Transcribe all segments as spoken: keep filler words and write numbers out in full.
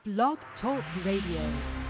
Blog Talk Radio.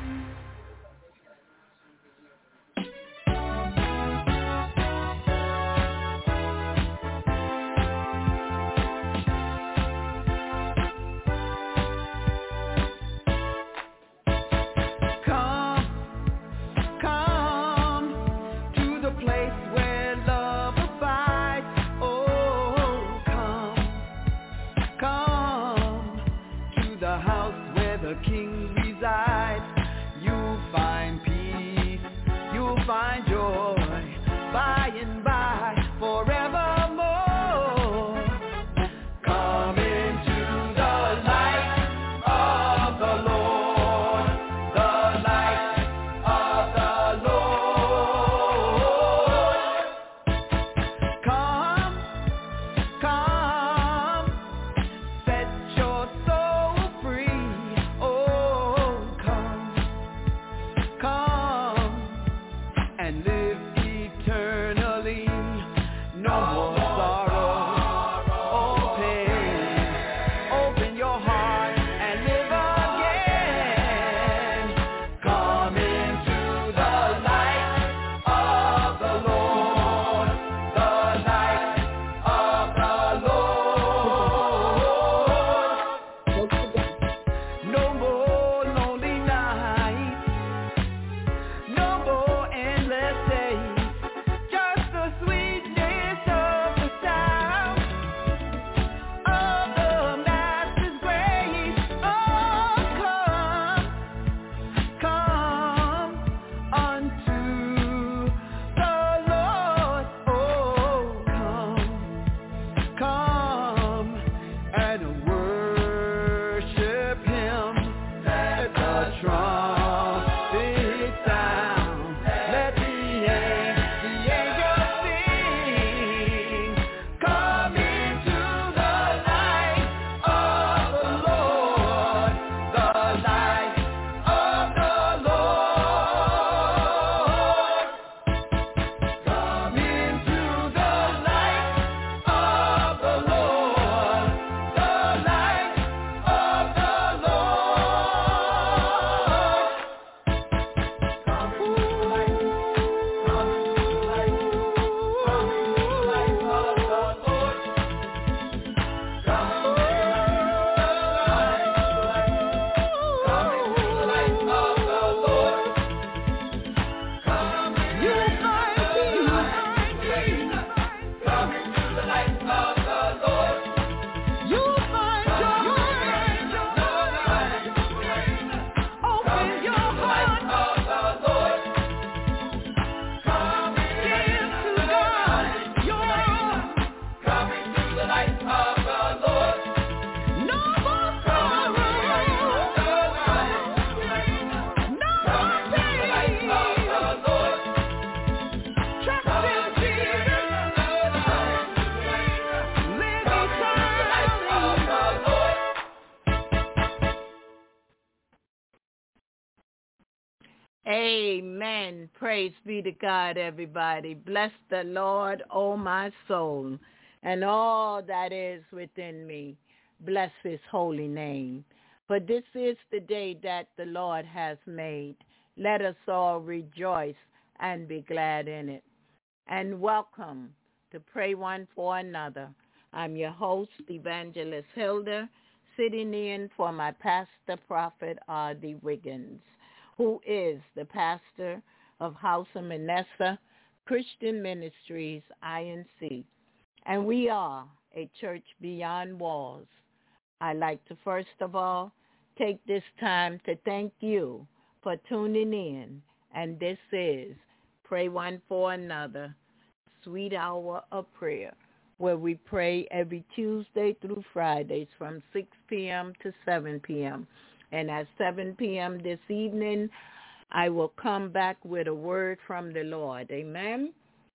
Amen. Praise be to God, everybody. Bless the Lord, O my soul, and all that is within me. Bless his holy name. For this is the day that the Lord has made. Let us all rejoice and be glad in it. And welcome to Pray One for Another. I'm your host, Evangelist Hilda, sitting in for my pastor, Prophet R D. Wiggins, who is the pastor of House of Manasseh Christian Ministries, I N C. And we are a church beyond walls. I'd like to first of all take this time to thank you for tuning in. And this is Pray One for Another, Sweet Hour of Prayer, where we pray every Tuesday through Fridays from six p.m. to seven p.m. And at seven p.m. this evening, I will come back with a word from the Lord. Amen?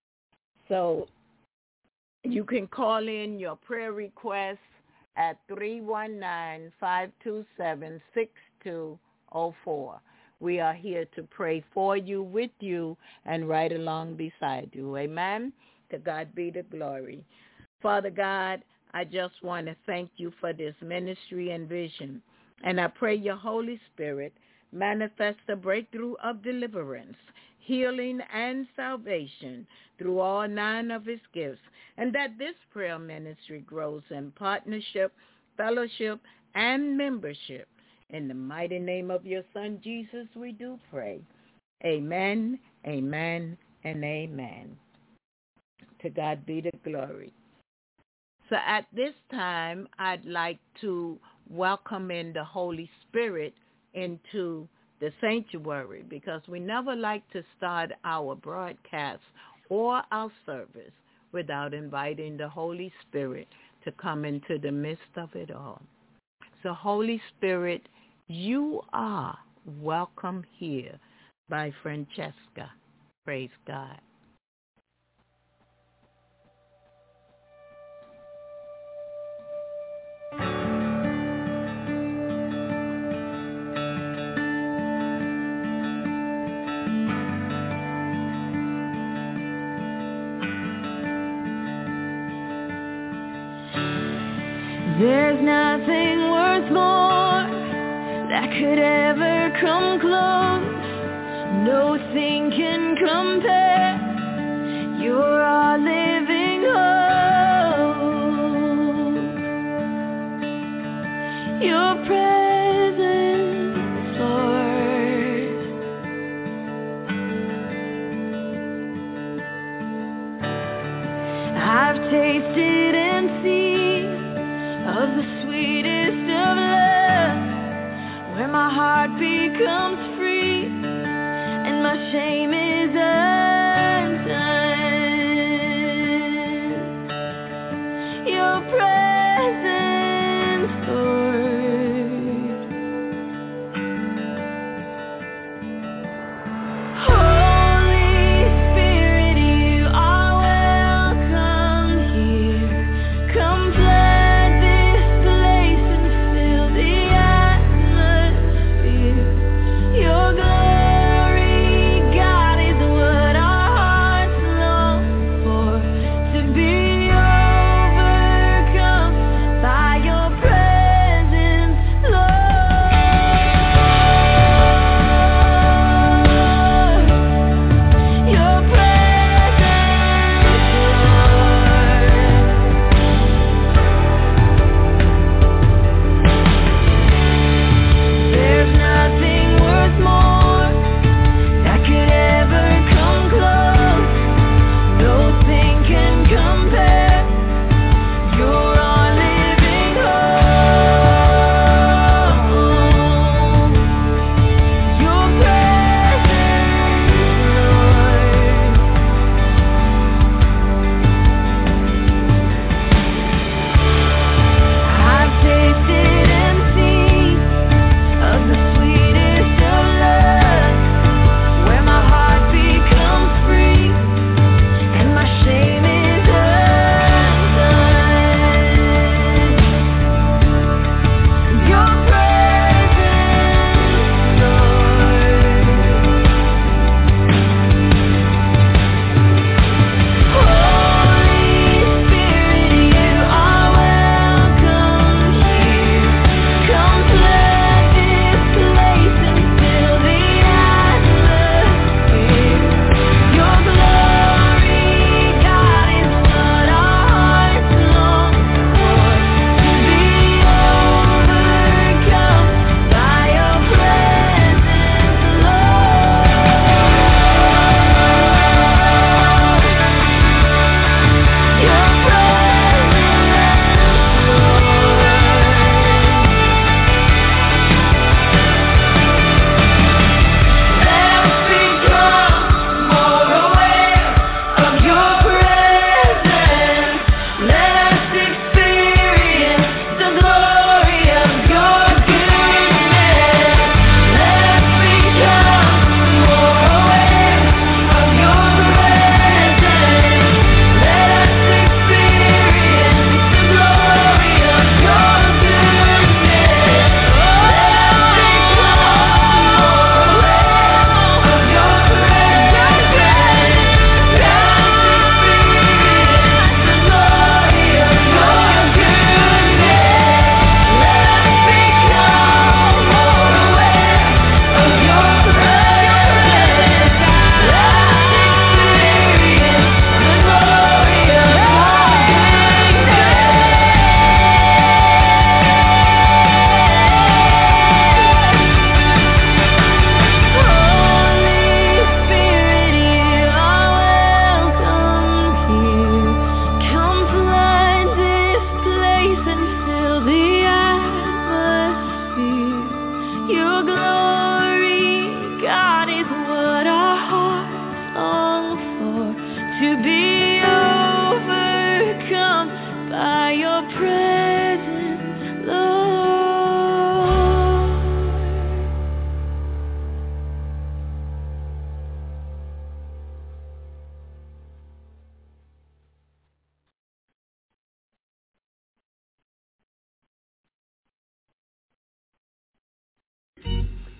So you can call in your prayer requests at three one nine, five two seven, six two zero four. We are here to pray for you, with you, and right along beside you. Amen? To God be the glory. Father God, I just want to thank you for this ministry and vision. And I pray your Holy Spirit manifest a breakthrough of deliverance, healing, and salvation through all nine of his gifts, and that this prayer ministry grows in partnership, fellowship, and membership. In the mighty name of your Son, Jesus, we do pray. Amen, amen, and amen. To God be the glory. So at this time, I'd like to welcome in the Holy Spirit into the sanctuary, because we never like to start our broadcast or our service without inviting the Holy Spirit to come into the midst of it all. So Holy Spirit, you are welcome here by Francesca. Praise God. There's nothing worth more that could ever come close. Nothing can compare. You're our living hope. Your presence, Lord. I've tasted and seen of the sweetest of love, where my heart becomes free and my shame is undone. Your presence, Lord.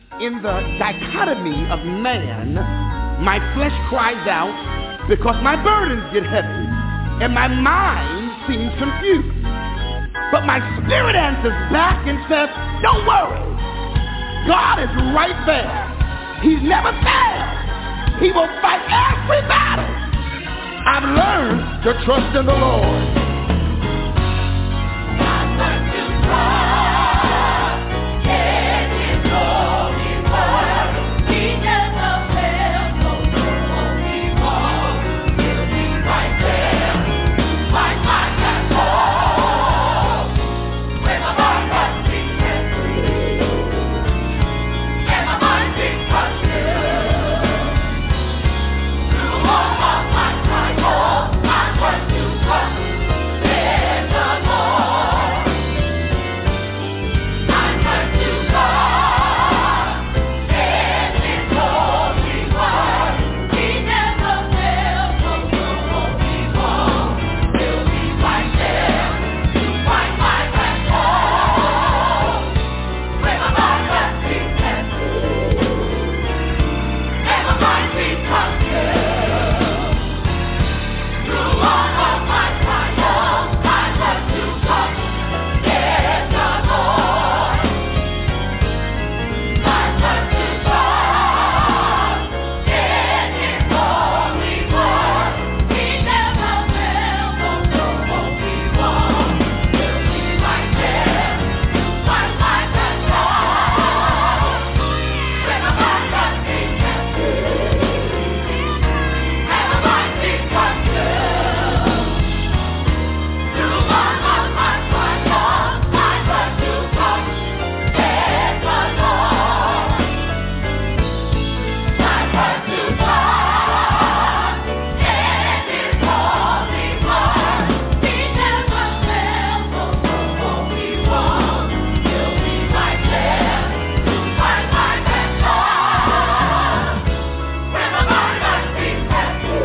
in the dichotomy of man, my flesh cries out because my burdens get heavy and my mind seems confused. But my spirit answers back and says, don't worry. God is right there. He's never failed. He will fight every battle. I've learned to trust in the Lord. I've learned to trust in His holy word. He never fails, no won't be wrong. He'll be right there. My mind has hope. When my heart has been heavy, and my mind is confused. Through all of my trials, I've learned to trust in the Lord. I've learned to trust in His holy word. He never fails, no good won't be wrong. He'll be right there to fight my battle. When my heart has been heavy, and my mind is confused. Through all of my trials, I've learned to trust in the Lord. I've learned to trust in His holy word. He never fails, no good won't be wrong. He'll be right there to fight my battle. When my heart has been heavy, and my mind is confused. Through all of my trials, I've learned to trust in the Lord. I've learned to trust in His holy word. He never fails, no good won't be wrong. He'll be right there to fight my battle. When my heart has been heavy,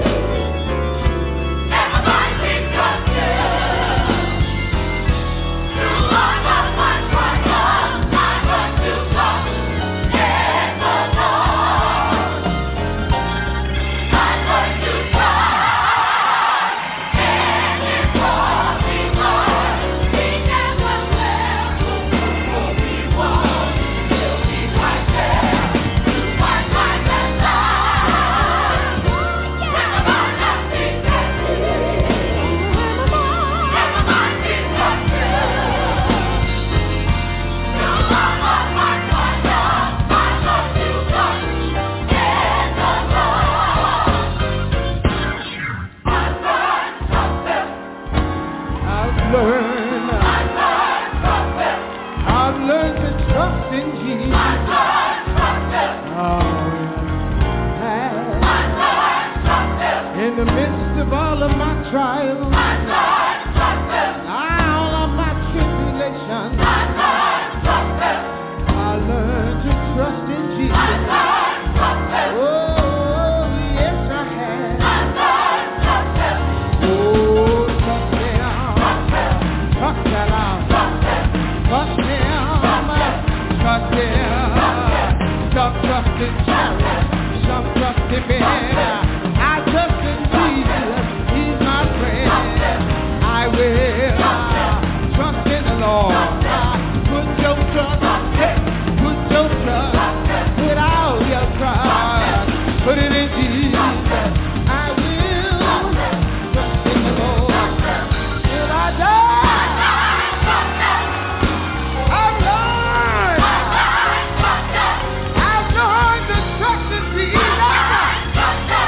and my mind is confused. Through all of my trials, I've learned to trust in the Lord. I've learned to trust in His holy word. He never fails, no good won't be wrong. He'll be right there to fight my battle. When my heart has been heavy, and my mind is confused. Through all of my trials, I've learned to trust in the Lord. I've learned something. I've learned, I've learned something. I've learned to trust in Jesus. I've learned something. Oh, I've learned something. in the midst of all of my trials, I've learned something. all of my tribulations, I've learned something. I learned to trust in Jesus. I've learned something. Oh, yes, I have. I've learned something. Oh, trust Him. Trust Him. Trust Him. Trust Him. Some trust in chariots, some trust in men. I trust in Jesus. He's my friend. I will trust in the Lord. Put your trust, put your trust, put all your trust, put it in Jesus. I will trust in the Lord. Till I die, I've learned, I've learned to trust in Jesus.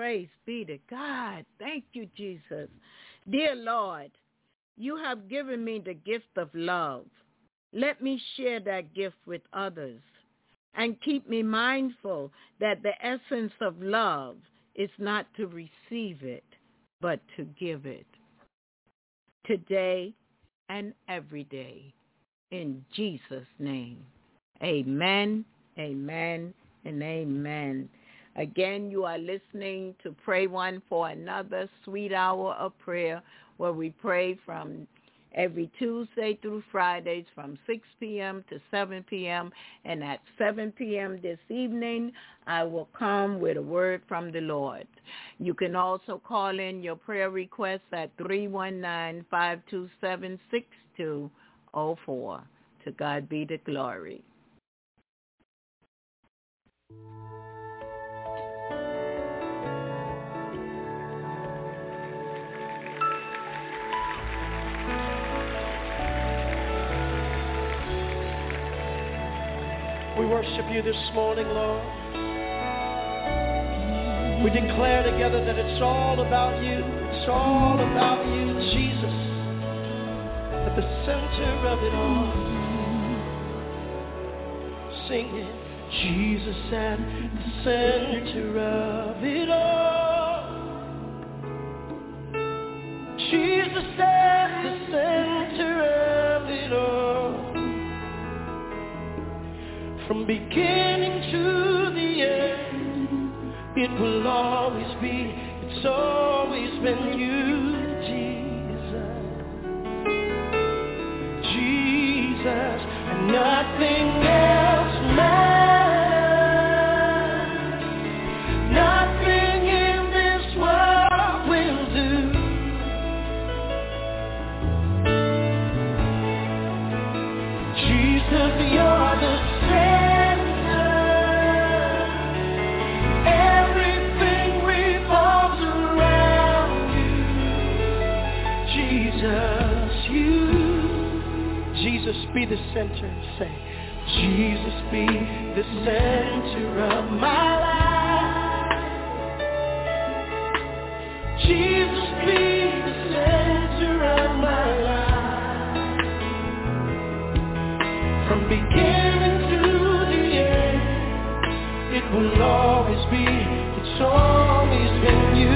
Praise be to God. Thank you, Jesus. Dear Lord, you have given me the gift of love. Let me share that gift with others and keep me mindful that the essence of love is not to receive it, but to give it. Today and every day. In Jesus' name. Amen, amen, and amen. Again, you are listening to Pray One for Another, Sweet Hour of Prayer, where we pray from every Tuesday through Fridays from six p.m. to seven p.m. And at seven p.m. this evening, I will come with a word from the Lord. You can also call in your prayer requests at three one nine, five two seven, six two zero four. To God be the glory. We worship you this morning, Lord. We declare together that it's all about you. It's all about you, Jesus, at the center of it all. Singing, Jesus at the center of it all. Jesus at the center of it all. From beginning to the end, it will always be, it's always been you, Jesus. Jesus, and nothing else matters. Nothing in this world will do. Jesus, you're the be the center, say, Jesus be the center of my life. Jesus be the center of my life. From beginning to the end, it will always be, it's always been you.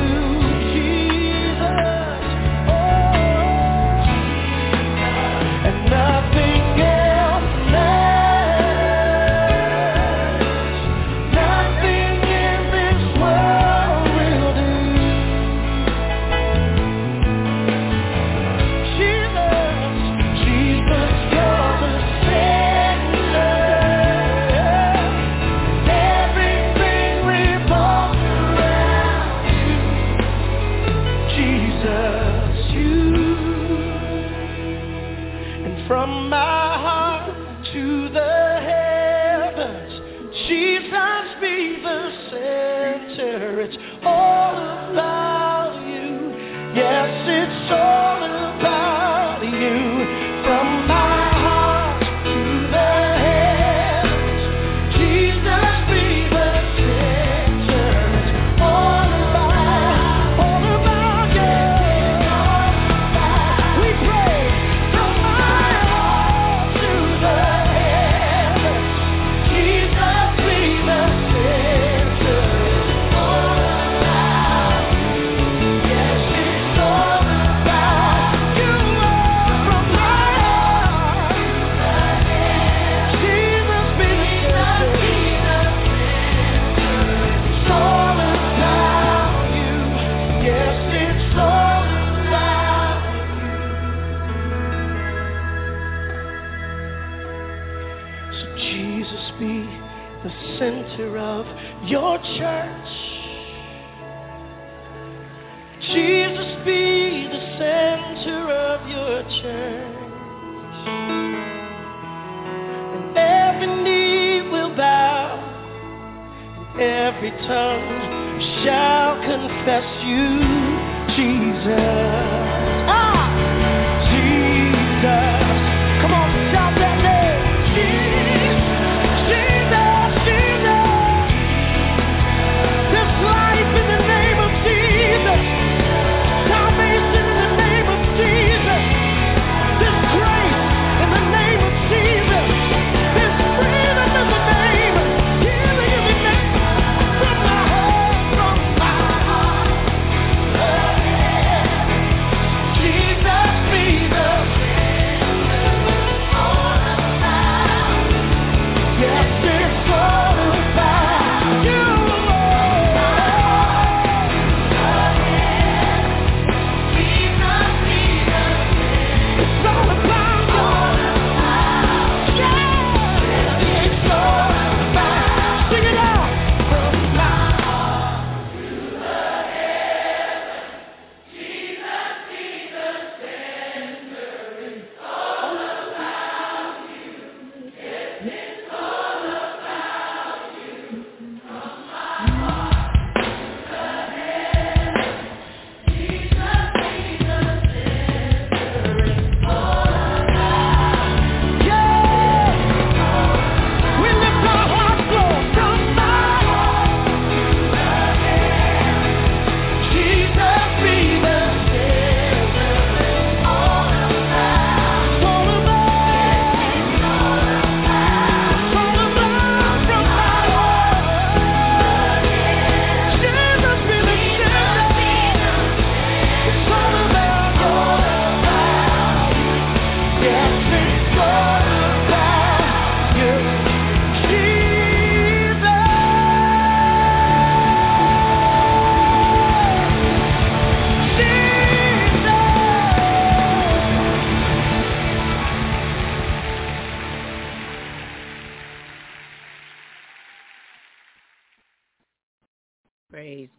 Life in the name of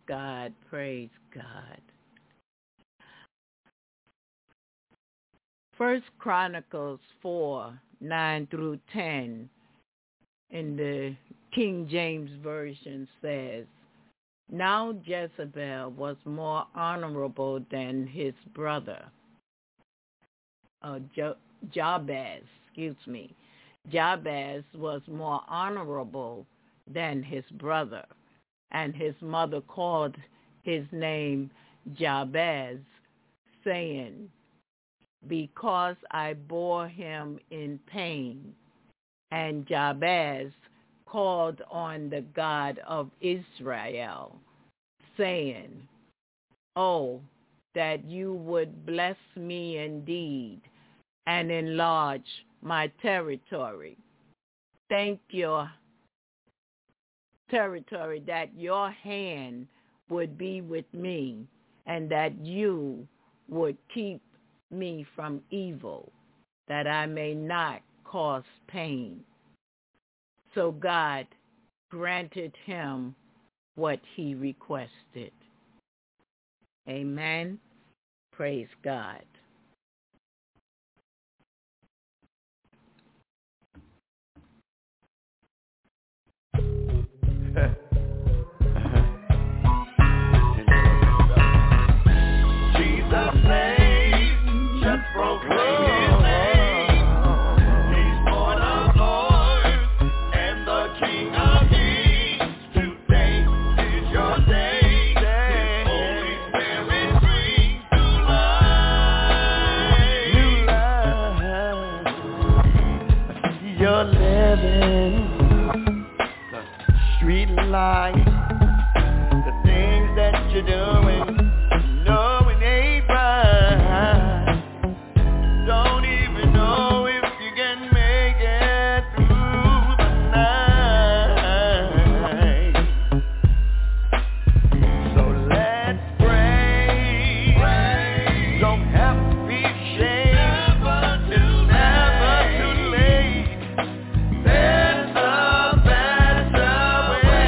God. Praise God. First Chronicles four, nine through ten in the King James Version says, now Jezebel was more honorable than his brother, uh, jo- Jabez, excuse me. Jabez was more honorable than his brother, and his mother called his name Jabez, saying, because I bore him in pain. And Jabez called on the God of Israel, saying, oh, that you would bless me indeed and enlarge my territory. Thank your territory that your hand would be with me and that you would keep me from evil, that I may not cause pain. So God granted him what he requested. Amen. Praise God. Jesus name, just proclaim his name. He's Lord of Lords and the King of Kings. Today is your day. His Holy Spirit brings new life. New life. You're living the street life. The things that you're doing, no, it ain't right. Don't even know if you can make it through the night. So let's pray. pray. Don't have to be ashamed. Never too never too late. There's a better way.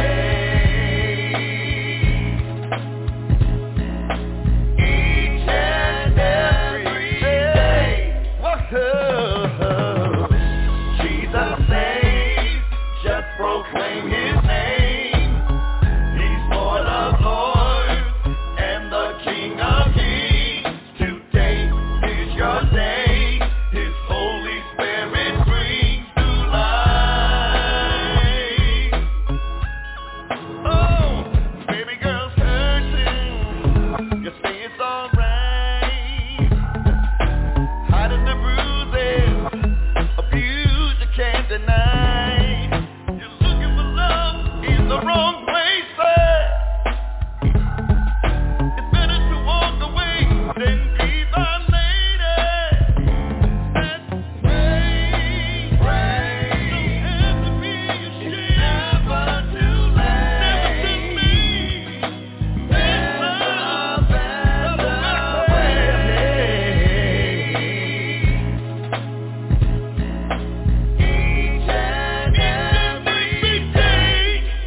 Each and every day. Whoa. Jesus saves, just proclaim his name. He's Lord of Lords and the King of Kings. Today is your day. His Holy Spirit brings new life. Oh, baby girl's hurting. You say it's alright. Hiding the bruises, abuse you can't deny. You're looking for love in the wrong places. It's better to walk away than be violated. Let's pray, pray. Don't have to be ashamed. Never too late. Never too late. There's a better way. Each and every day.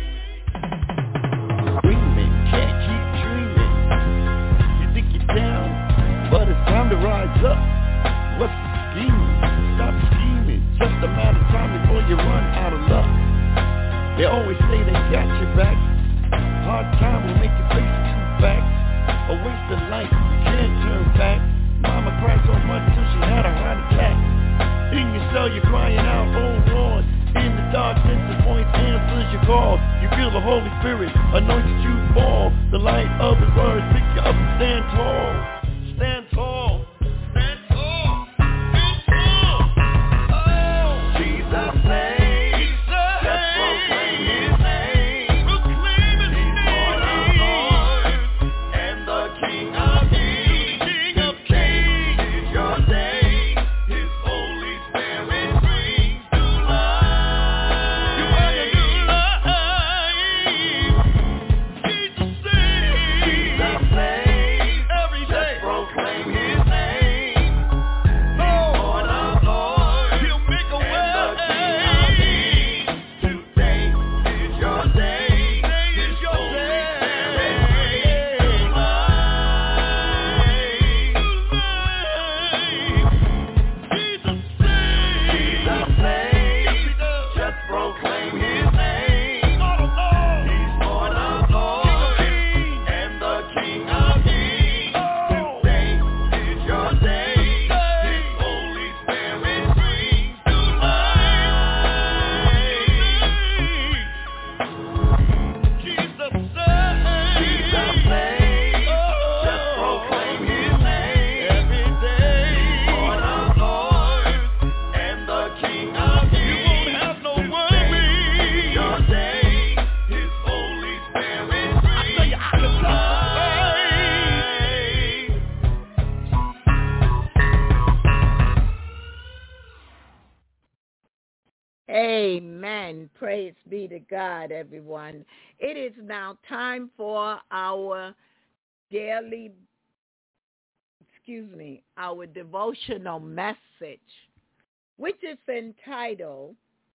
Dreaming, can't keep dreaming. You think you're down, but it's time to rise up. What's the scheme? Stop scheming. Just a matter of time before you run out of luck. They always say they got your back. Hard time will make you face the true facts. A waste of life, you can't turn back. Mama cried so much till she had a heart attack. In your cell you're crying out, oh Lord. In the darkness the voice answers your call. You feel the Holy Spirit anointed you to fall. The light of his words pick you up and stand tall. Stand tall. Stand tall. Stand tall. Oh, Jesus saves. Just proclaim his name. Proclaim his name. He's Lord of Lords and the King of Kings. King of Kings is your day. His Holy Spirit brings new life. You are your new life. Jesus saves. Jesus saves. Every day. Amen. Praise be to God, everyone. It is now time for our daily, excuse me, our devotional message, which is entitled,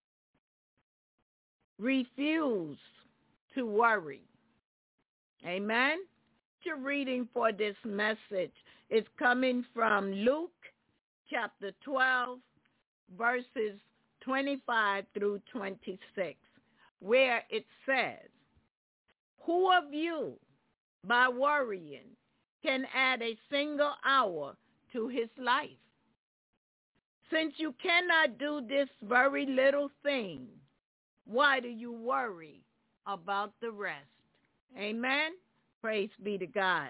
Refuse to Worry. Amen. Your reading for this message is coming from Luke chapter twelve, verses twenty-five through twenty-six, where it says, who of you, by worrying, can add a single hour to his life? Since you cannot do this very little thing, why do you worry about the rest? Amen? Praise be to God.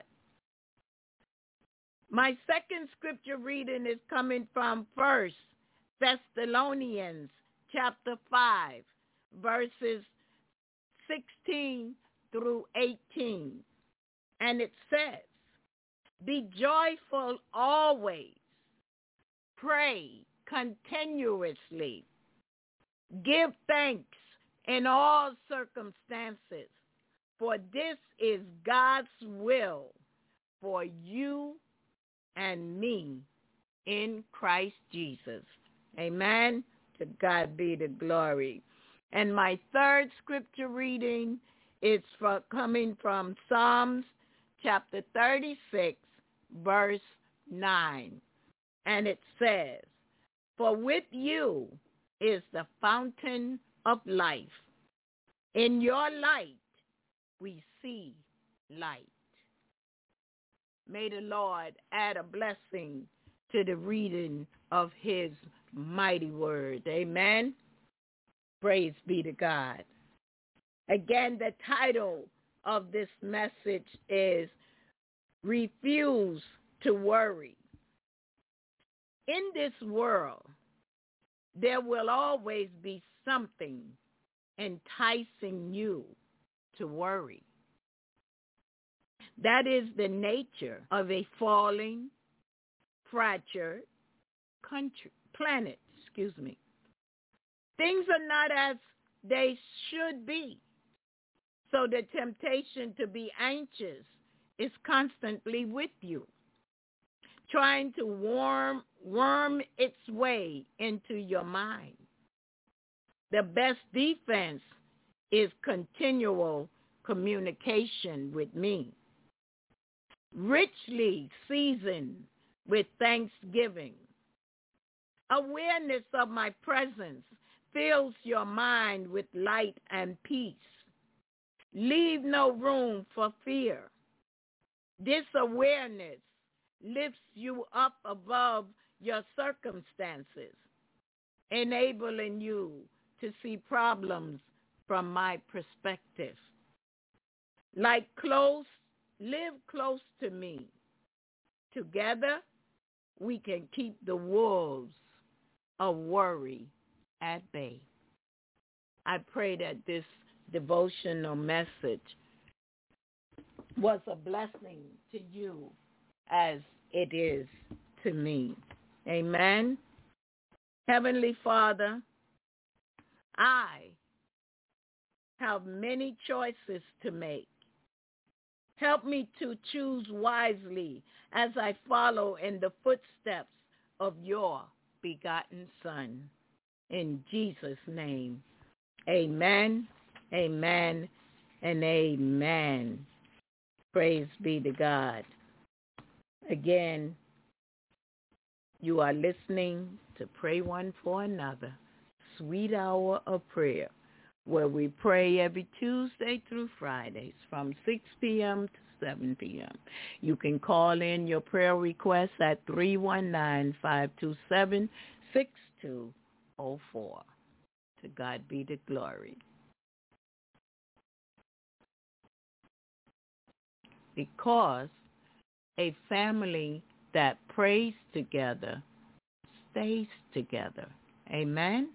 My second scripture reading is coming from First Thessalonians chapter five, verses sixteen through eighteen. And it says, be joyful always, pray continuously, give thanks in all circumstances, for this is God's will for you and me in Christ Jesus. Amen. To God be the glory. And my third scripture reading is for, coming from Psalms chapter thirty-six, verse nine. And it says, for with you is the fountain of life. In your light we see light. May the Lord add a blessing to the reading of his mighty word. Amen. Praise be to God. Again, the title of this message is Refuse to Worry. In this world, there will always be something enticing you to worry. That is the nature of a falling, fractured country, planet, excuse me. Things are not as they should be. So the temptation to be anxious is constantly with you, trying to worm, worm its way into your mind. The best defense is continual communication with me, richly seasoned with thanksgiving. Awareness of my presence fills your mind with light and peace. Leave no room for fear. This awareness lifts you up above your circumstances, enabling you to see problems from my perspective. Like close, live close to me. Together, we can keep the wolves of worry at bay. I pray that this devotional message was a blessing to you as it is to me. Amen. Heavenly Father, I have many choices to make. Help me to choose wisely as I follow in the footsteps of your begotten Son. In Jesus' name, amen, amen, and amen. Praise be to God. Again, you are listening to Pray One for Another, Sweet Hour of Prayer, where we pray every Tuesday through Fridays from six p.m. to seven p.m. You can call in your prayer requests at three one nine, five two seven, six two zero four. To God be the glory. Because a family that prays together stays together. Amen.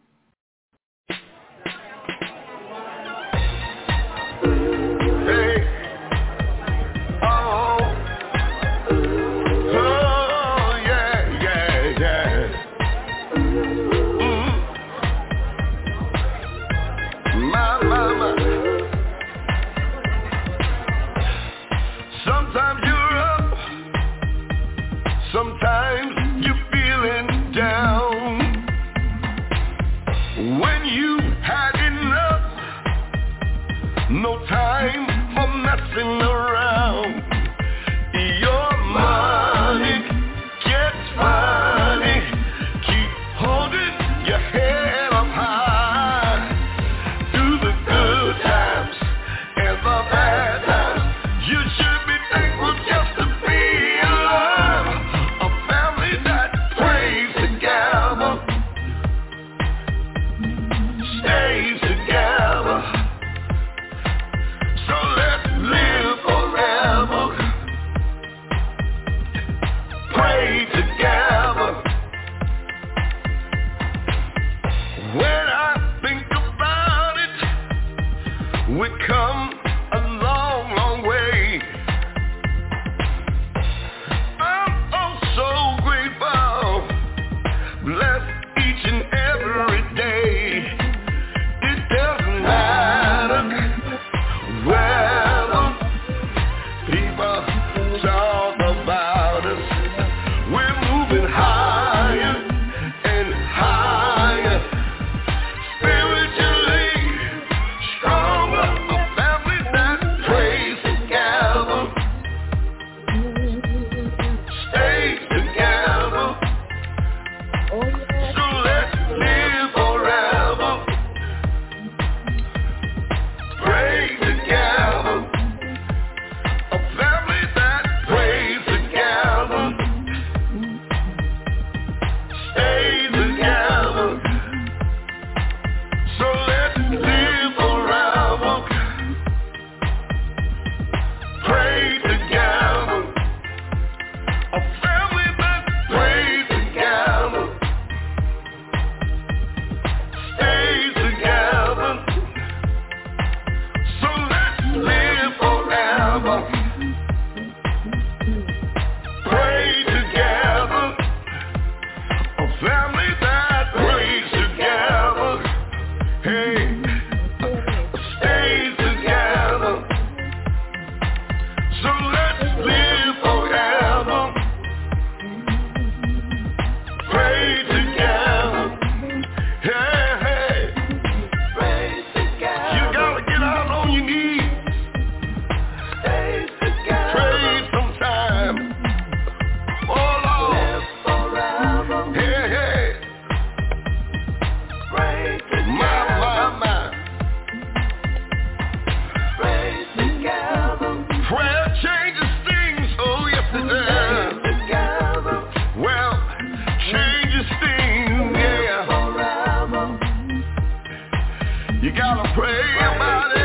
family that prays together, hey, stays together. So let's live forever. Pray together, hey, hey. Pray together. You gotta get out on your knees. Stay together. Pray sometime. Oh Lord. Live forever. Hey, hey. Pray together. My, my, my. Pray together. Prayer changes things. Oh yes it does. Pray together. Well, changes things. Yeah. Forever. You gotta pray about it.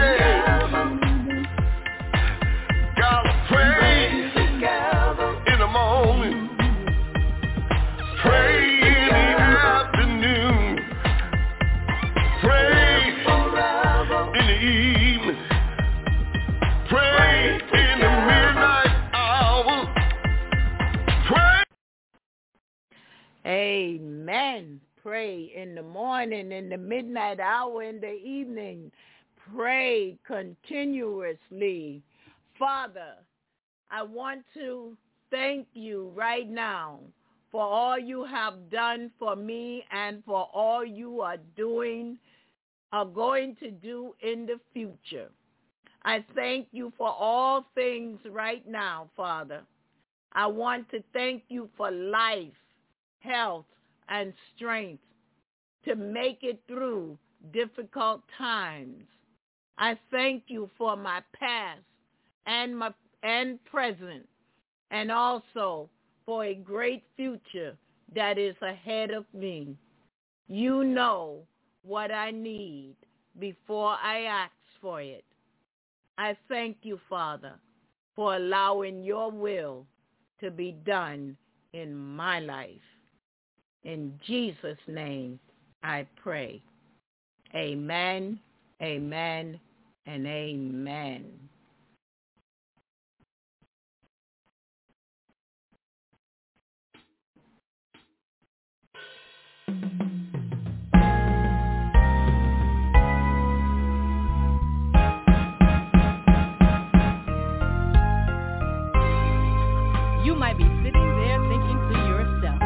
Gotta pray in the morning. Pray in the afternoon. Pray in the evening. Pray in the midnight hour. Pray. Amen. Pray in the morning, in the midnight hour, in the evening. Pray continuously. Father, I want to thank you right now for all you have done for me and for all you are doing, are going to do in the future. I thank you for all things right now, Father. I want to thank you for life, health, and strength to make it through difficult times. I thank you for my past and my and present, and also for a great future that is ahead of me. You know what I need before I ask for it. I thank you, Father, for allowing your will to be done in my life. In Jesus' name, I pray. Amen, amen, and amen. You might be sitting there thinking to yourself,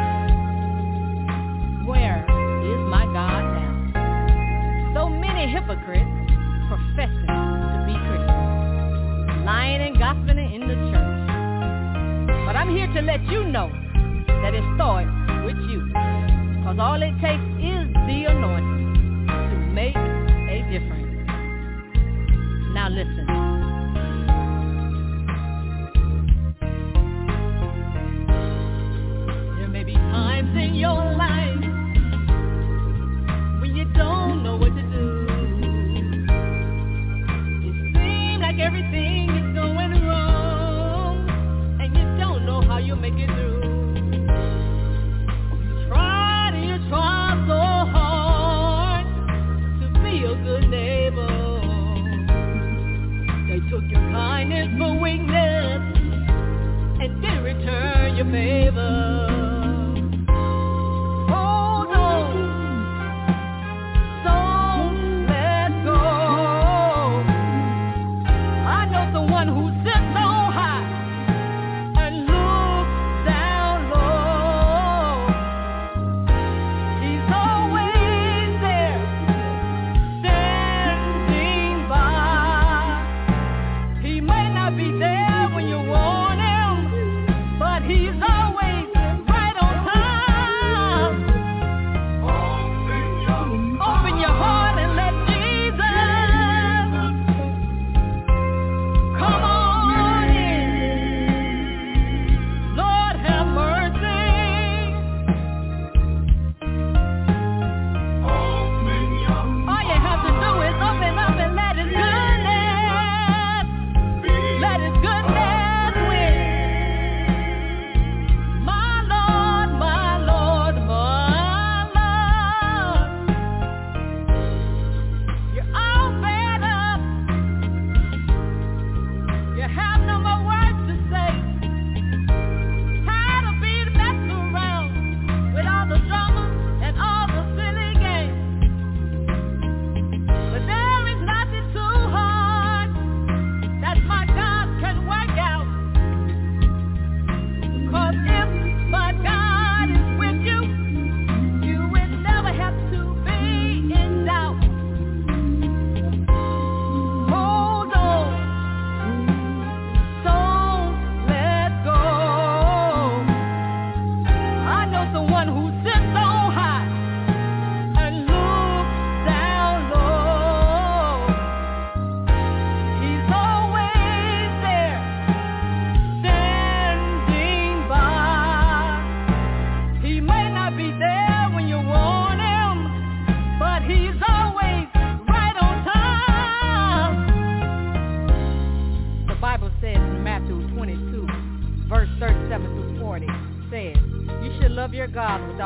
where is my God now? So many hypocrites professing to be Christians, lying and gossiping in the church. But I'm here to let you know that it starts with you, because all it takes is the anointing to make a difference. Now listen. Times in your life when you don't know what to do. It seems like everything is going wrong, and you don't know how you'll make it through. You try and you try so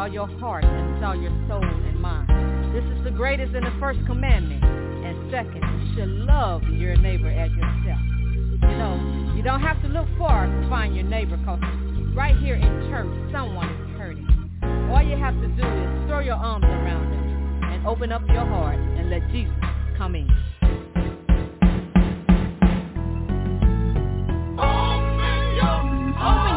all your heart and with all your soul and mind. This is the greatest and the first commandment. And second, you should love your neighbor as yourself. You know, you don't have to look far to find your neighbor, because right here in church, someone is hurting. All you have to do is throw your arms around them and open up your heart and let Jesus come in. Open your heart.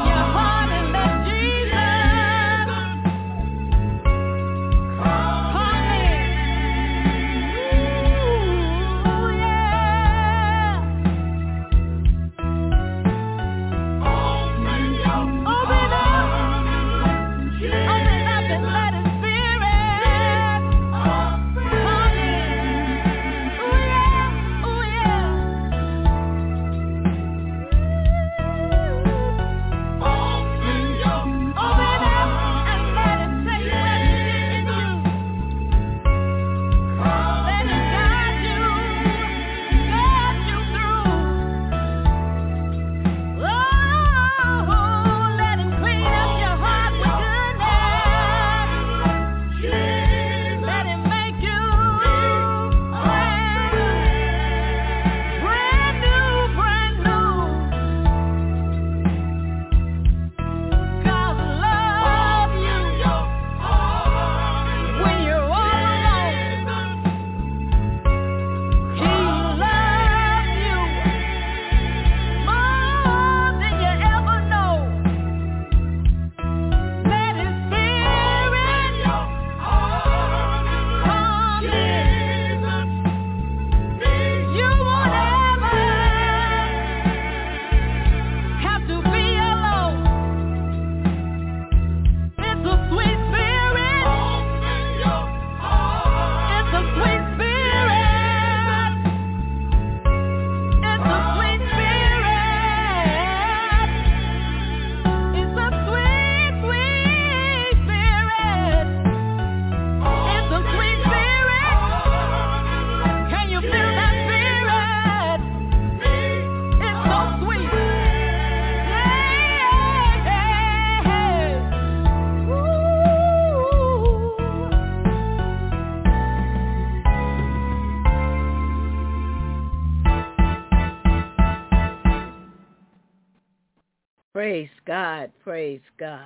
Praise God, praise God.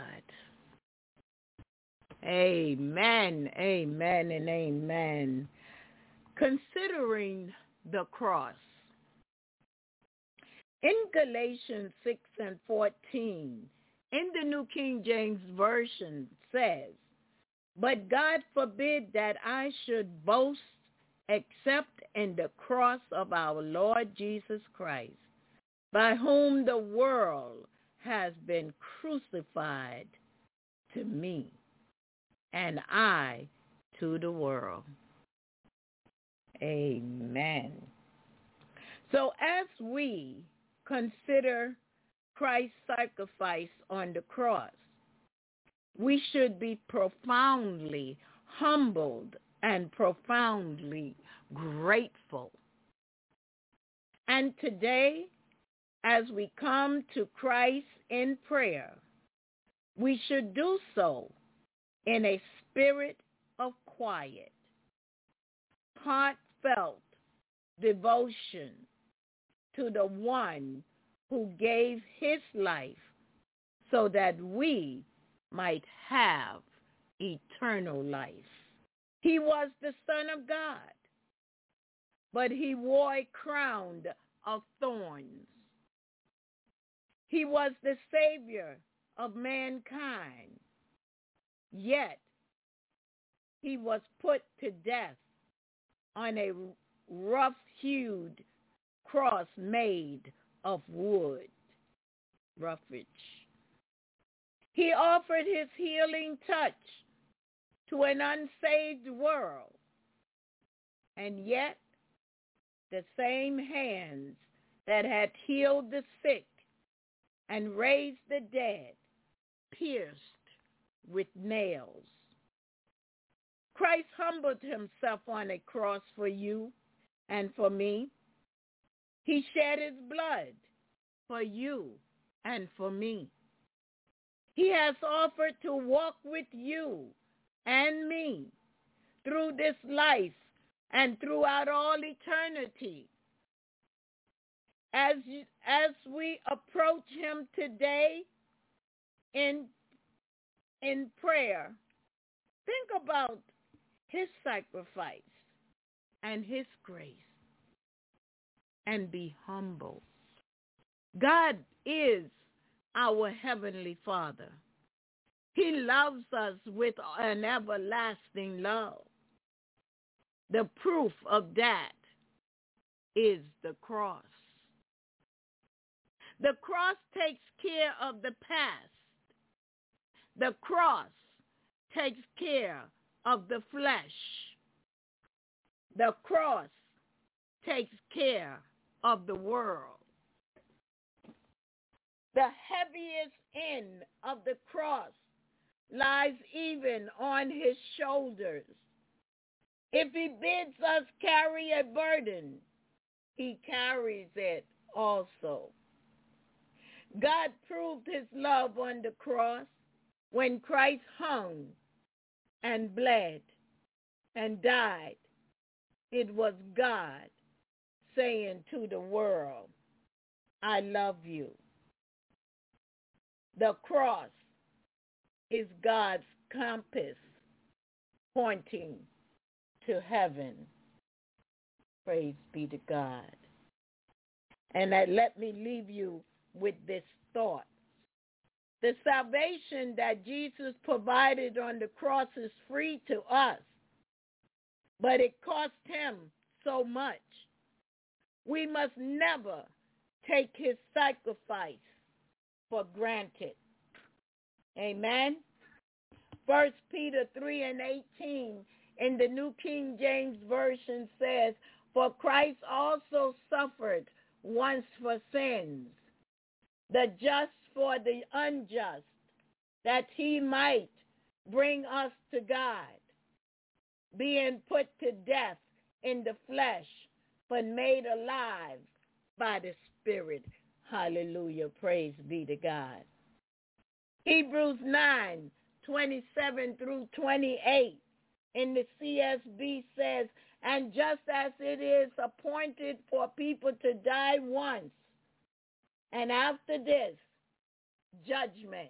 Amen, amen, and amen. Considering the cross. In Galatians six and fourteen, in the New King James Version says, "But God forbid that I should boast except in the cross of our Lord Jesus Christ, by whom the world has been crucified to me, and I to the world." Amen. So as we consider Christ's sacrifice on the cross, we should be profoundly humbled and profoundly grateful. And today, as we come to Christ in prayer, we should do so in a spirit of quiet, heartfelt devotion to the one who gave his life so that we might have eternal life. He was the Son of God, but he wore a crown of thorns. He was the Savior of mankind, yet he was put to death on a rough-hewed cross made of wood, roughage. He offered his healing touch to an unsaved world, and yet the same hands that had healed the sick and raised the dead pierced with nails. Christ humbled himself on a cross for you and for me. He shed his blood for you and for me. He has offered to walk with you and me through this life and throughout all eternity. As you, as we approach him today in, in prayer, think about his sacrifice and his grace and be humble. God is our Heavenly Father. He loves us with an everlasting love. The proof of that is the cross. The cross takes care of the past. The cross takes care of the flesh. The cross takes care of the world. The heaviest end of the cross lies even on his shoulders. If he bids us carry a burden, he carries it also. God proved his love on the cross when Christ hung and bled and died. It was God saying to the world, I love you. The cross is God's compass pointing to heaven. Praise be to God. And that, let me leave you with this thought. The salvation that Jesus provided on the cross is free to us, but it cost him so much. We must never take his sacrifice for granted. Amen. First Peter three and eighteen in the New King James Version says, for Christ also suffered once for sins, the just for the unjust, that he might bring us to God, being put to death in the flesh, but made alive by the Spirit. Hallelujah. Praise be to God. Hebrews nine, twenty-seven through twenty-eight in the C S B says, and just as it is appointed for people to die once, and after this, judgment,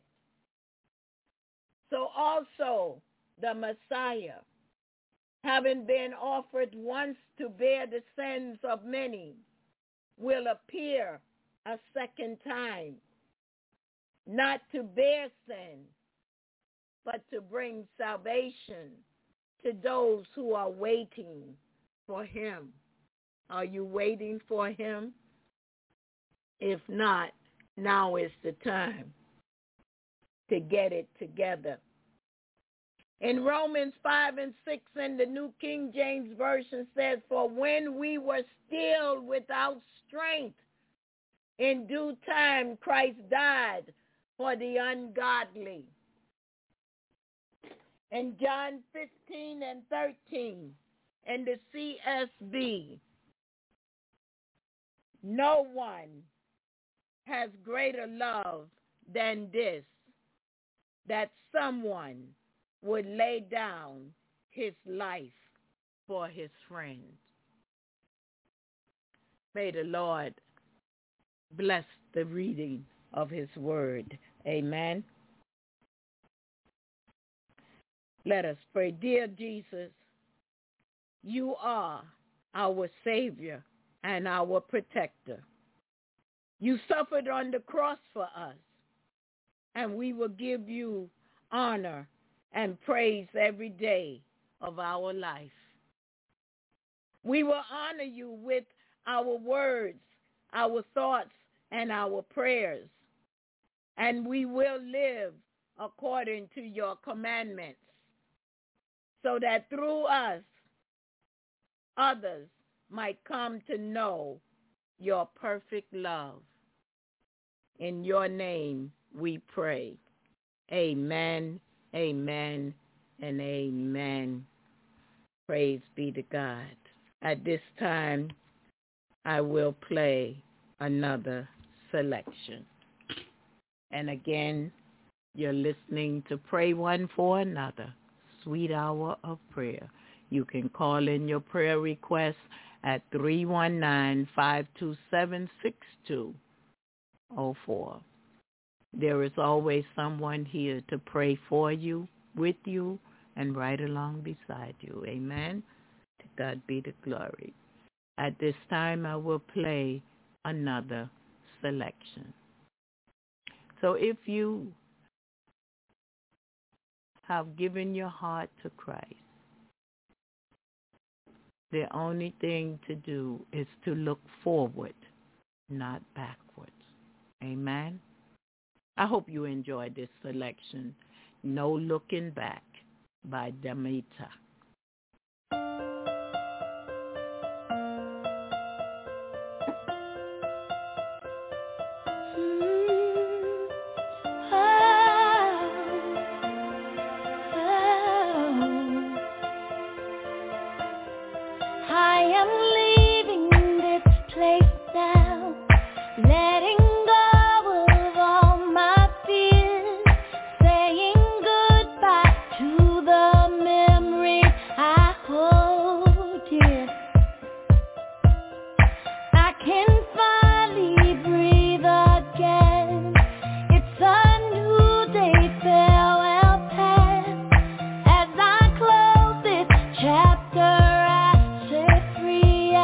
so also the Messiah, having been offered once to bear the sins of many, will appear a second time, not to bear sin, but to bring salvation to those who are waiting for him. Are you waiting for him? If not, now is the time to get it together. In Romans five and six in the New King James Version says, for when we were still without strength, in due time Christ died for the ungodly. In John fifteen and thirteen in the C S B, no one has greater love than this, that someone would lay down his life for his friends. May the Lord bless the reading of his word. Amen. Let us pray. Dear Jesus, you are our Savior and our protector. You suffered on the cross for us, and we will give you honor and praise every day of our life. We will honor you with our words, our thoughts, and our prayers, and we will live according to your commandments, so that through us, others might come to know your perfect love. In your name we pray. Amen, amen, and amen. Praise be to God. At this time, I will play another selection. And again, You're listening to Pray One for Another, Sweet Hour of Prayer. You can call in your prayer requests at three one nine, five two seven, six two zero four. There is always someone here to pray for you, with you, and right along beside you. Amen. To God be the glory. At this time, I will play another selection. So if you have given your heart to Christ, the only thing to do is to look forward, not backwards. Amen. I hope you enjoyed this selection, No Looking Back by Demita. Chapter I set free.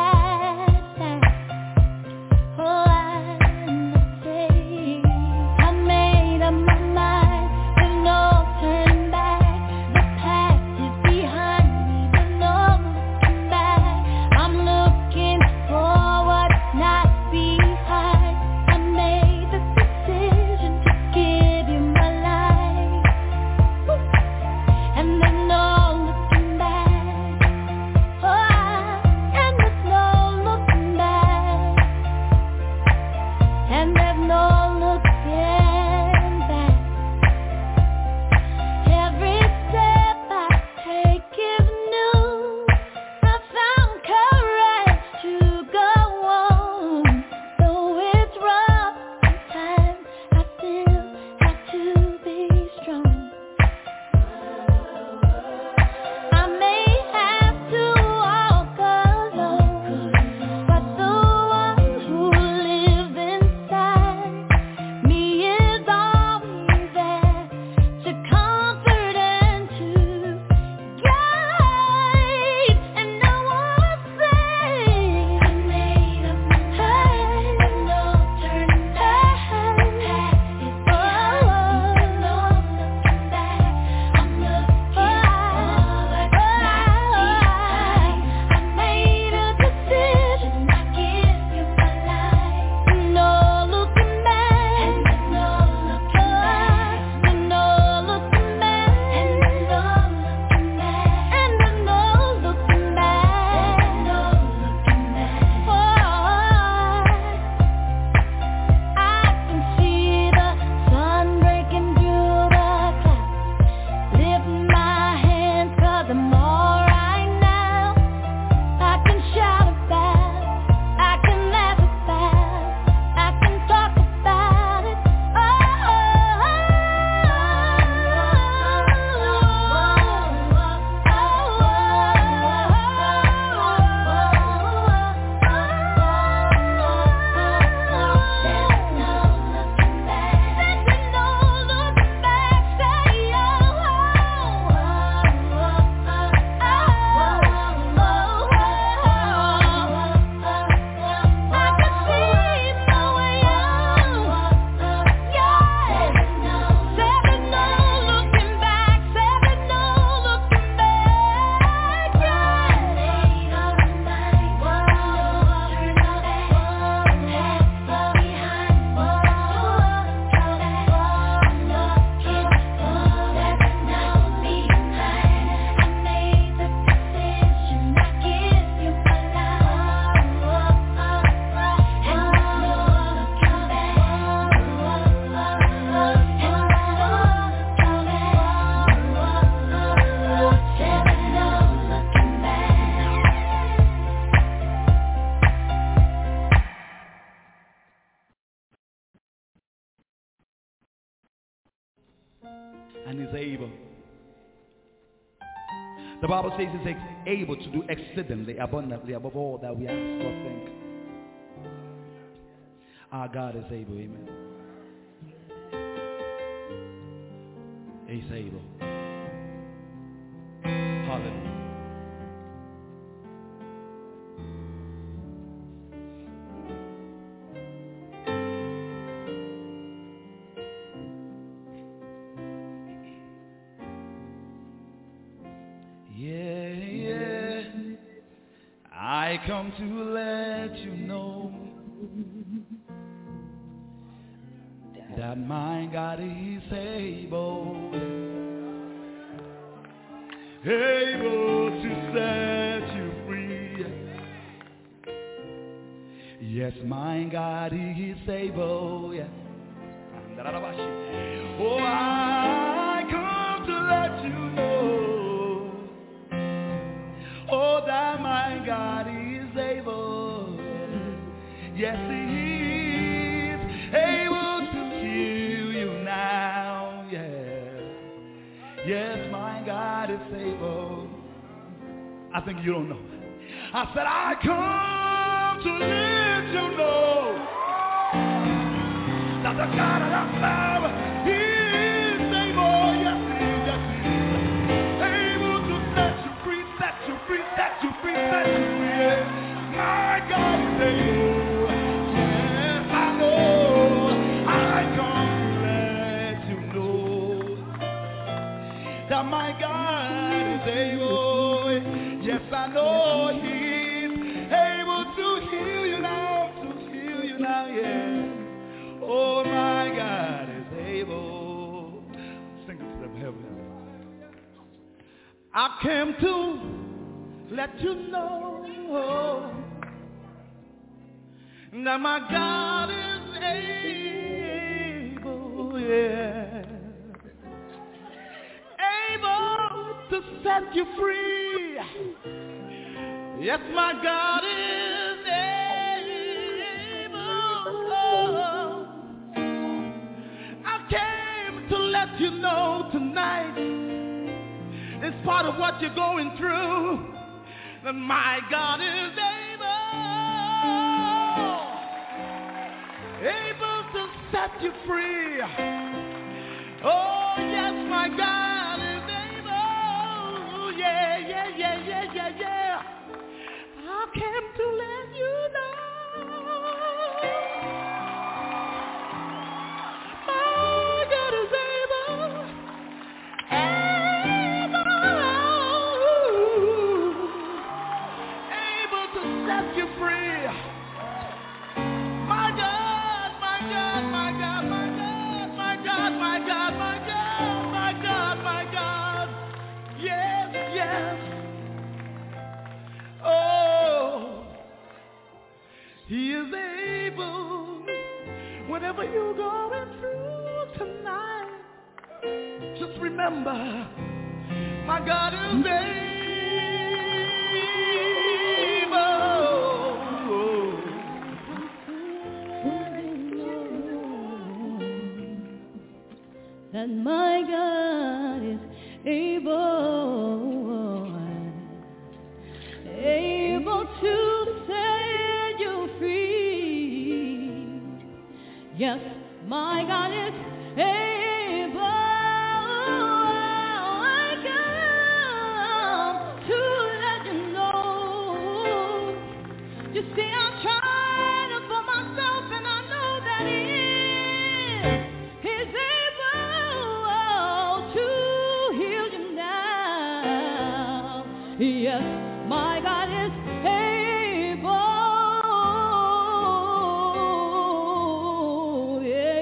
The Bible says he's able to do exceedingly abundantly above all that we ask or think. Our God is able, amen. He's able. Hallelujah. Yeah, yeah. I come to let you know that my God is able, able to set you free. Yes, my God is able. Yeah. Oh, I come to let you know, oh, that my God is able. Yes, He is able to heal you now. Yeah. Yes, my God is able. I think you don't know. I said, I come to let you know that the God of our Father, He is able. Yes, He is. Yes, He is. Able to set you free, set you free, set you free, set you free. Yeah. My God is able. Yes, I know. I come to let you know that my God is able. Yes, I know He's able to heal you now, to heal you now, yeah. Oh, my God is able. Sing it to them, heaven. I came to let you know that my God is able, yeah. Able to set you free. Yes, my God is able. I came to let you know tonight, in spite of what you're going through, that my God is able, able to set you free. Oh, yes, my God is able. Yeah, yeah, yeah, yeah, yeah, yeah. I came to let you know my God is able, able, able to set you free. My God, my God, my God, my God, my God, my God, my God, my God, my God. Yes, yes. Oh, He is able. Whatever you're going through tonight, just remember, my God is able. That my God is able, able to set you free. Yes, my God is able. I come to let you know. You see, I'm trying for myself, and I know that He is. He's able to heal you now. Yes, my God is able. Yeah,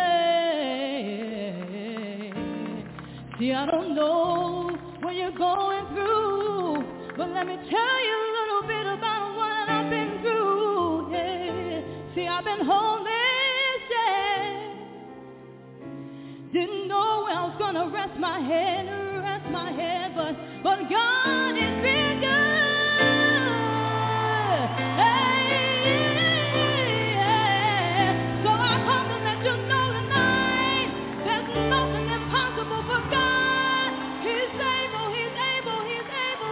yeah. See, I don't know what you're going through, but let me tell you a little bit about what I've been through. Yeah. See, I've been homeless, yeah. Didn't know where I was gonna rest my head, rest my head, but but God has been good. Hey, yeah. So I come to let you know tonight, there's nothing impossible for God. He's able, He's able, He's able.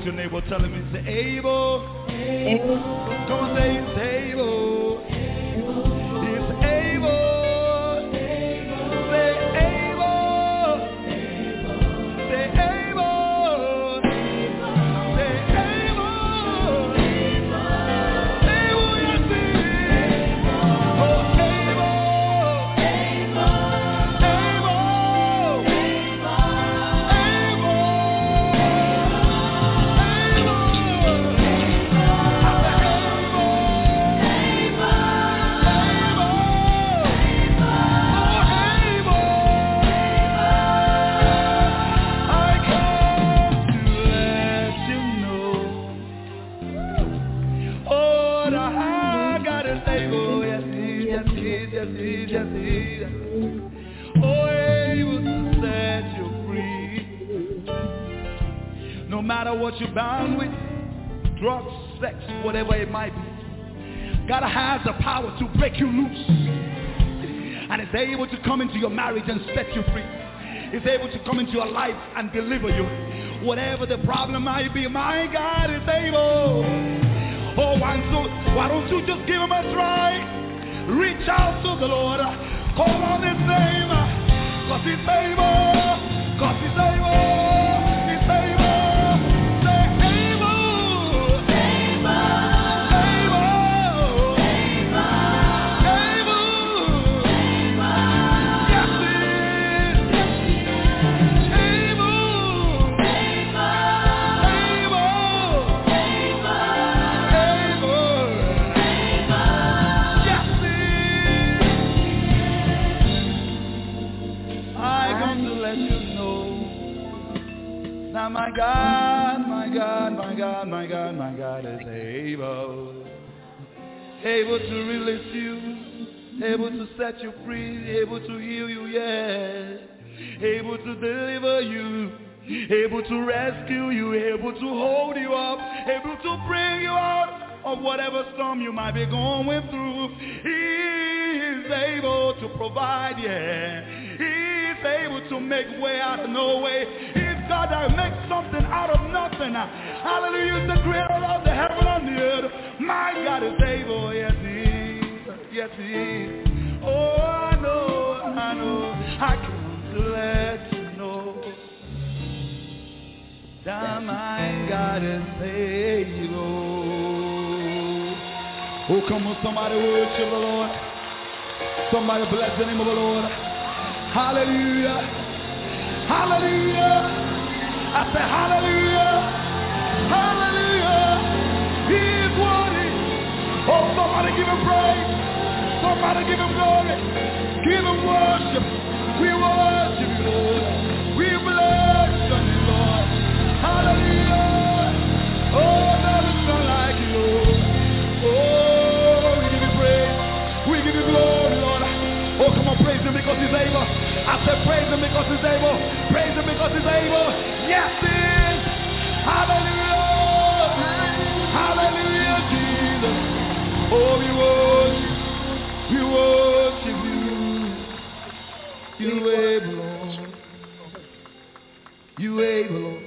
your neighbor, tell him it's able. Able. Come on, say it's able. Able. It's able. Able. Say able. Able. Say able. Able. Say able. Able. Able, yes it is. Oh, able. Able. Able. No matter what you're bound with, drugs, sex, whatever it might be, God has the power to break you loose. And is able to come into your marriage and set you free. Is able to come into your life and deliver you. Whatever the problem might be, my God is able. Oh, and so why don't you just give him a try? Reach out to the Lord. Call on his name. Cause he's able. Cause he's able. He's able. My God, my God, my God, my God, my God is able, able to release you, able to set you free, able to heal you, yeah, able to deliver you, able to rescue you, able to hold you up, able to bring you out of whatever storm you might be going through. He is able to provide, yeah, he is able to make way out of no way. God that makes something out of nothing. Hallelujah, the creator of the heaven and the earth. My God is able, yes he is, yes he is. Oh, I know, I know, I come to let you know that my God is able. Oh, come on, somebody worship the Lord. Somebody bless the name of the Lord. Hallelujah, hallelujah. I say hallelujah, hallelujah, he is worthy. Oh, somebody give him praise, somebody give him glory, give him worship. We worship you, Lord, we bless your name, Lord. Hallelujah, oh, there is none like you, Lord. Oh, we give you praise, we give you glory, Lord. Oh, come on, praise him because he's able. I said praise him because he's able. Praise him because he's able. Yes, he is. Hallelujah. Hallelujah, Jesus. Oh, we worship. We worship you. You able, Lord. You able, Lord.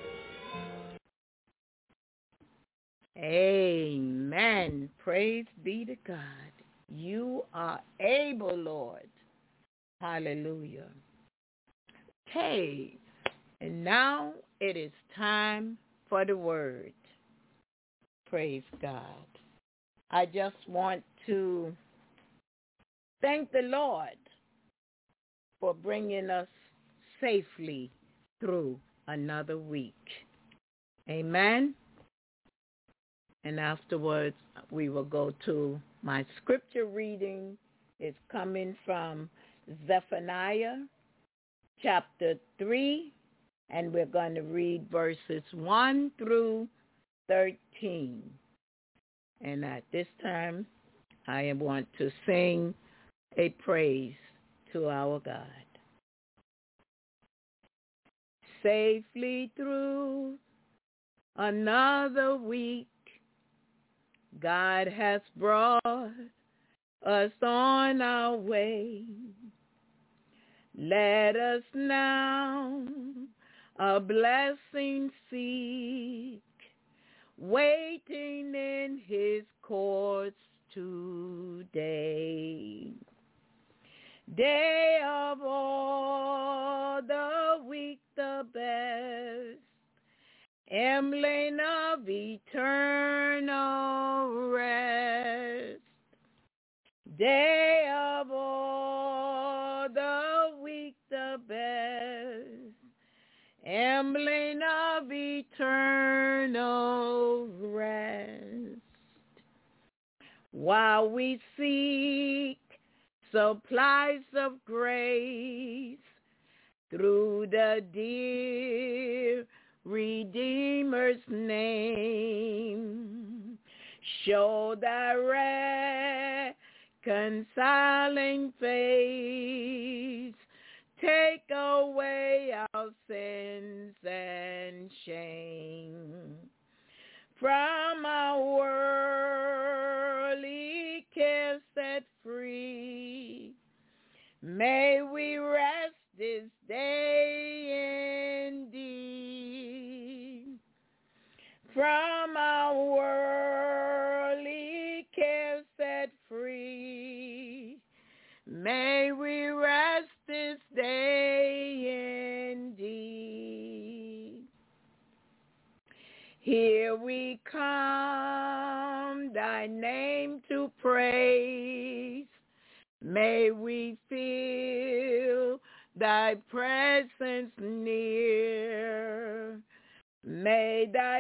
Amen. Praise be to God. You are able, Lord. Hallelujah. Okay, and now it is time for the word. Praise God. I just want to thank the Lord for bringing us safely through another week. Amen. And afterwards, we will go to my scripture reading. It's coming from Zephaniah chapter three, and we're going to read verses one through thirteen. And at this time, I want to sing a praise to our God. Safely through another week, God has brought us on our way. Let us now a blessing seek waiting in his courts today. Day of all the week the best, emblem of eternal rest. Day of all the week the best, emblem of eternal rest. While we seek supplies of grace through the dear Redeemer's name, show thy reconciling face, take away our sins and shame. From our worldly cares set free, may we rest this day indeed. From our worldly cares set free, may we rest this day indeed. Here we come, thy name to praise. May we feel thy presence near. May thy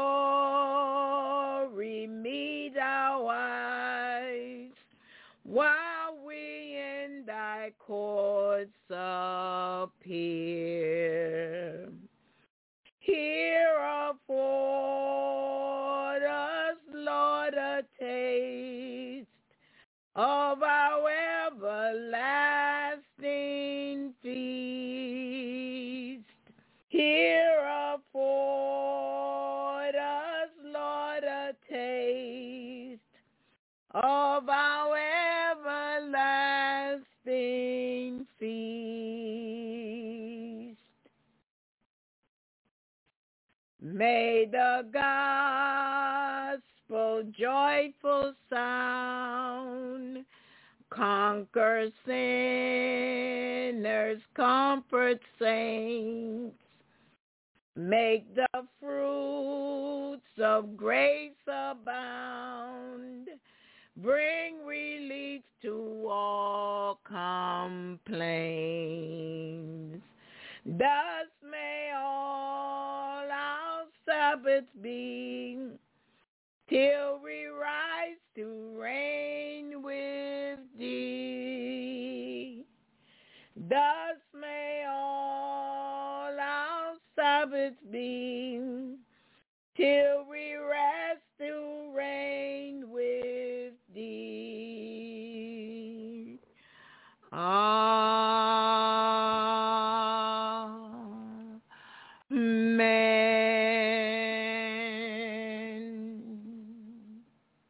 glory meet our eyes while we in thy courts appear. Here afford us, Lord, a taste of our everlasting feast. Here afford us, Lord, a taste of our everlasting feast. May the gospel joyful sound conquer sinners, comfort saints, make the fruits of grace abound, bring relief to all complaints. Thus may all our Sabbaths be, till we rise to reign with thee. Thus may all our Sabbaths be, till we rest to reign with thee. Amen.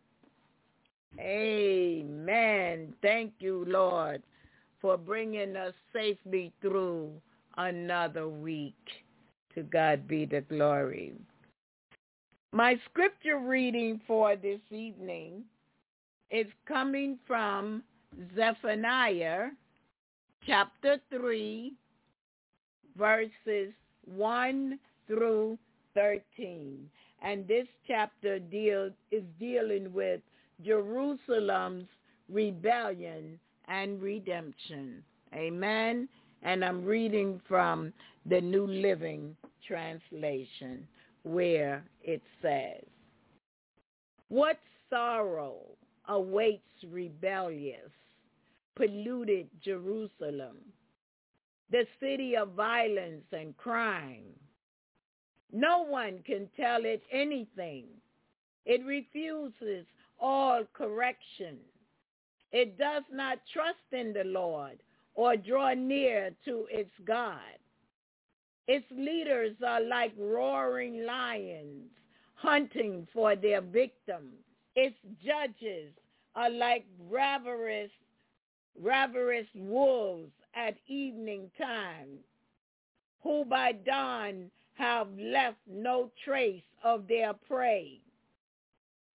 Amen. Thank you, Lord, for bringing us safely through another week. To God be the glory. My scripture reading for this evening is coming from Zephaniah chapter three, verses one through thirteen. And this chapter deal, is dealing with Jerusalem's rebellion and redemption. Amen. And I'm reading from the New Living Translation, where it says, "What sorrow awaits rebellious, polluted Jerusalem, the city of violence and crime. No one can tell it anything. It refuses all correction. It does not trust in the Lord or draw near to its God. Its leaders are like roaring lions, hunting for their victims. Its judges are like ravenous, ravenous wolves at evening time, who by dawn have left no trace of their prey.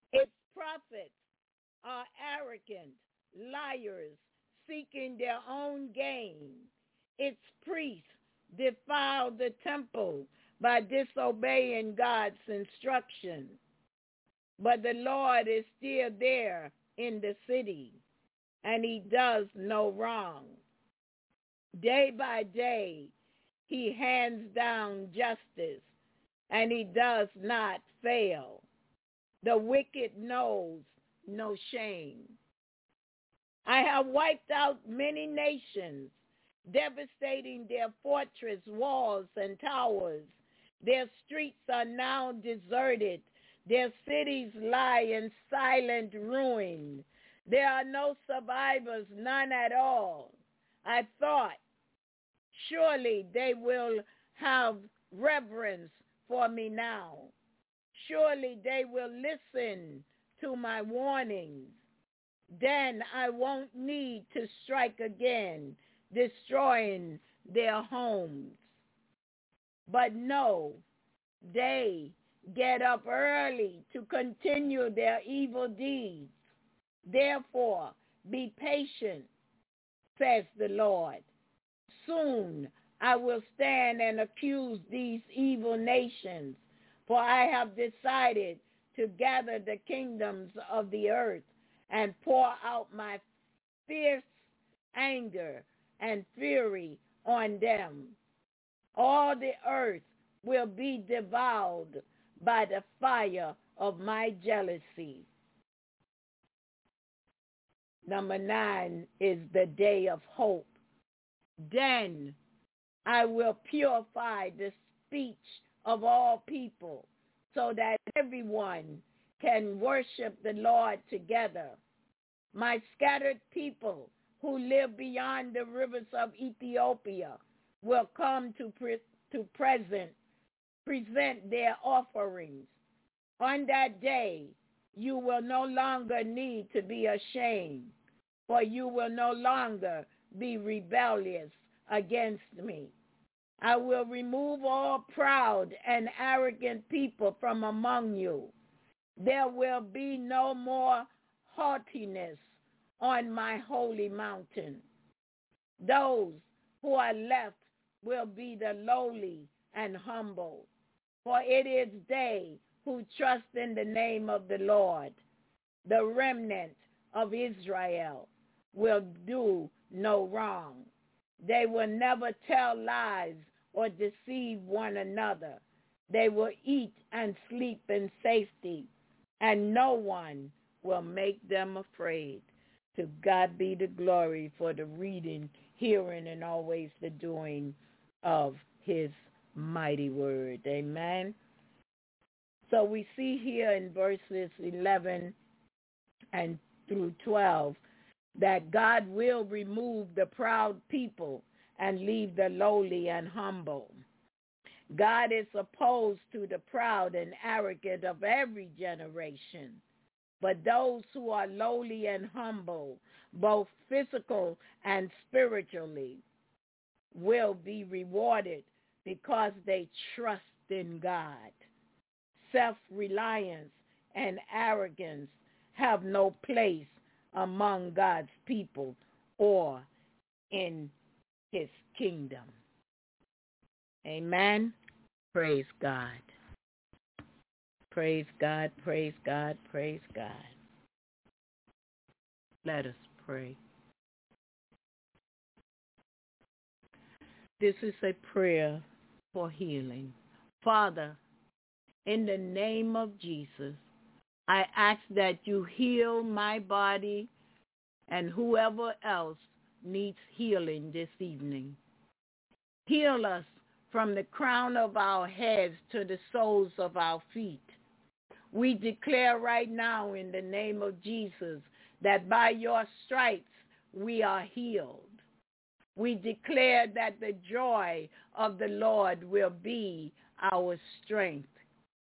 Its prophets are arrogant, liars, seeking their own gain. Its priests defile the temple by disobeying God's instruction. But the Lord is still there in the city, and he does no wrong. Day by day, he hands down justice, and he does not fail. The wicked knows no shame. I have wiped out many nations, devastating their fortress walls and towers. Their streets are now deserted. Their cities lie in silent ruin. There are no survivors, none at all. I thought, surely they will have reverence for me now. Surely they will listen to my warnings. Then I won't need to strike again, destroying their homes. But no, they get up early to continue their evil deeds. Therefore, be patient, says the Lord. Soon I will stand and accuse these evil nations, for I have decided to gather the kingdoms of the earth and pour out my fierce anger and fury on them. All the earth will be devoured by the fire of my jealousy. Number nine is the day of hope. Then I will purify the speech of all people so that everyone can worship the Lord together. My scattered people who live beyond the rivers of Ethiopia will come to pre- to present present their offerings. On that day, you will no longer need to be ashamed, for you will no longer be rebellious against me. I will remove all proud and arrogant people from among you. There will be no more haughtiness on my holy mountain. Those who are left will be the lowly and humble, for it is they who trust in the name of the Lord. The remnant of Israel will do no wrong. They will never tell lies or deceive one another. They will eat and sleep in safety, and no one will make them afraid. To God be the glory for the reading, hearing, and always the doing of his mighty word. Amen. So we see here in verses eleven and through twelve that God will remove the proud people and leave the lowly and humble. God is opposed to the proud and arrogant of every generation, but those who are lowly and humble, both physical and spiritually, will be rewarded because they trust in God. Self-reliance and arrogance have no place among God's people or in his kingdom. Amen. Praise God. Praise God, praise God, praise God. Let us pray. This is a prayer for healing. Father, in the name of Jesus, I ask that you heal my body and whoever else needs healing this evening. Heal us from the crown of our heads to the soles of our feet. We declare right now in the name of Jesus that by your stripes we are healed. We declare that the joy of the Lord will be our strength.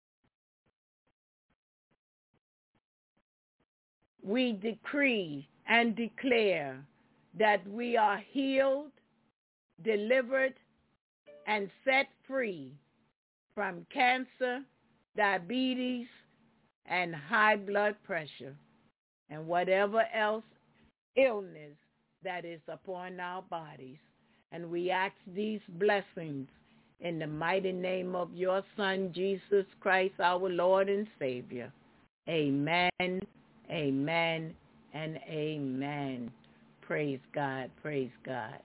We decree and declare that we are healed, delivered, and set free from cancer, diabetes, and high blood pressure and whatever else illness that is upon our bodies. And we ask these blessings in the mighty name of your Son, Jesus Christ, our Lord and Savior. Amen, amen, and amen. Praise God, praise God.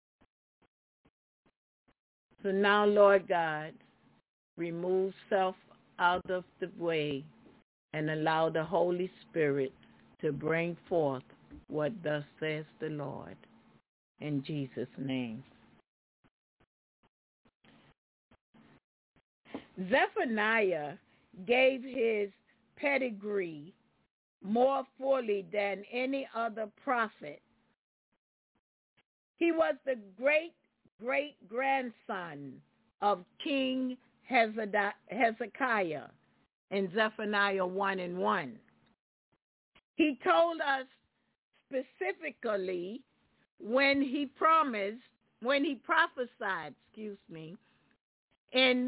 So now, Lord God, remove self out of the way and allow the Holy Spirit to bring forth what thus says the Lord. In Jesus' name. Zephaniah gave his pedigree more fully than any other prophet. He was the great-great-grandson of King Hezekiah in Zephaniah one and one. He told us specifically when he promised, when he prophesied, excuse me, in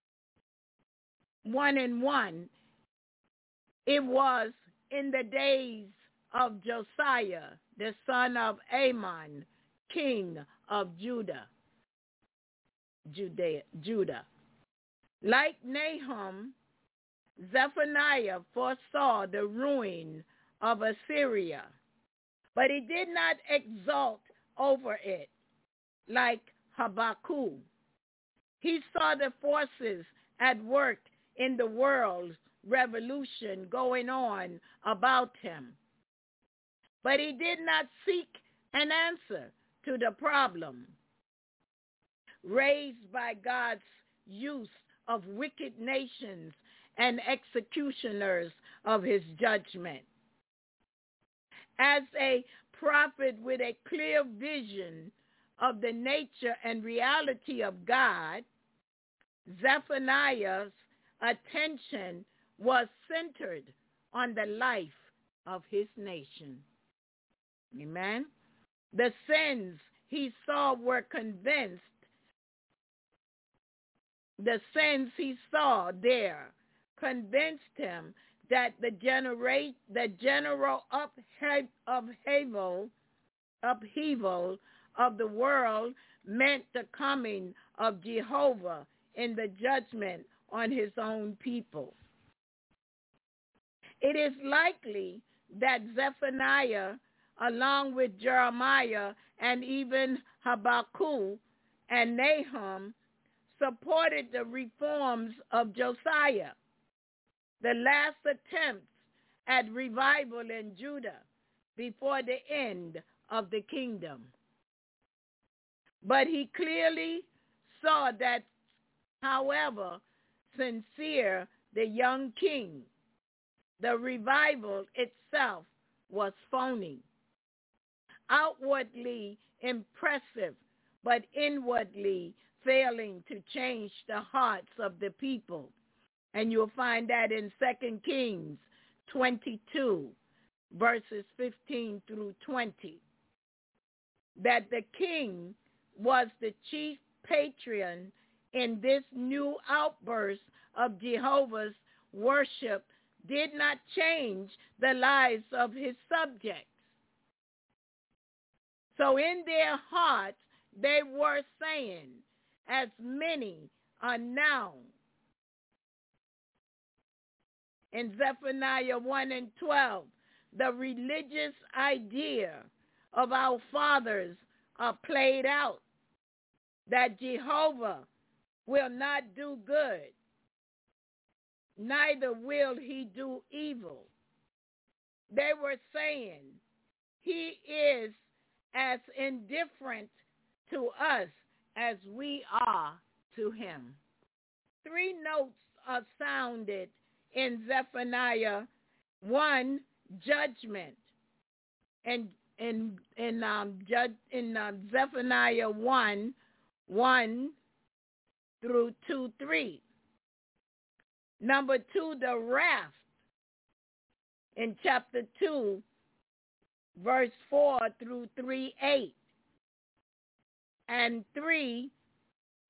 one and one, it was in the days of Josiah, the son of Amon, king of Judah, Judea, Judah. Like Nahum, Zephaniah foresaw the ruin of Assyria, but he did not exult over it like Habakkuk. He saw the forces at work in the world revolution going on about him, but he did not seek an answer to the problem raised by God's use of wicked nations and executioners of his judgment. As a prophet with a clear vision of the nature and reality of God, Zephaniah's attention was centered on the life of his nation. Amen. The sins he saw were convinced, the sins he saw there convinced him that the generate the general upheaval, upheaval of the world meant the coming of Jehovah in the judgment on his own people. It is likely that Zephaniah, along with Jeremiah and even Habakkuk and Nahum, supported the reforms of Josiah, the last attempts at revival in Judah before the end of the kingdom. But he clearly saw that, however sincere the young king, the revival itself was phony, outwardly impressive, but inwardly failing to change the hearts of the people. And you'll find that in Second Kings twenty-two, verses fifteen through twenty, that the king was the chief patron in this new outburst of Jehovah's worship did not change the lives of his subjects. So in their hearts, they were saying, as many are now. In Zephaniah one and twelve, the religious idea of our fathers are played out, that Jehovah will not do good, neither will he do evil. They were saying he is as indifferent to us as we are to him. Three notes are sounded in Zephaniah. One, judgment. And in in um judge in um, Zephaniah one, one through two, three. Number two, the wrath in chapter two, verse four through three, eight. And three,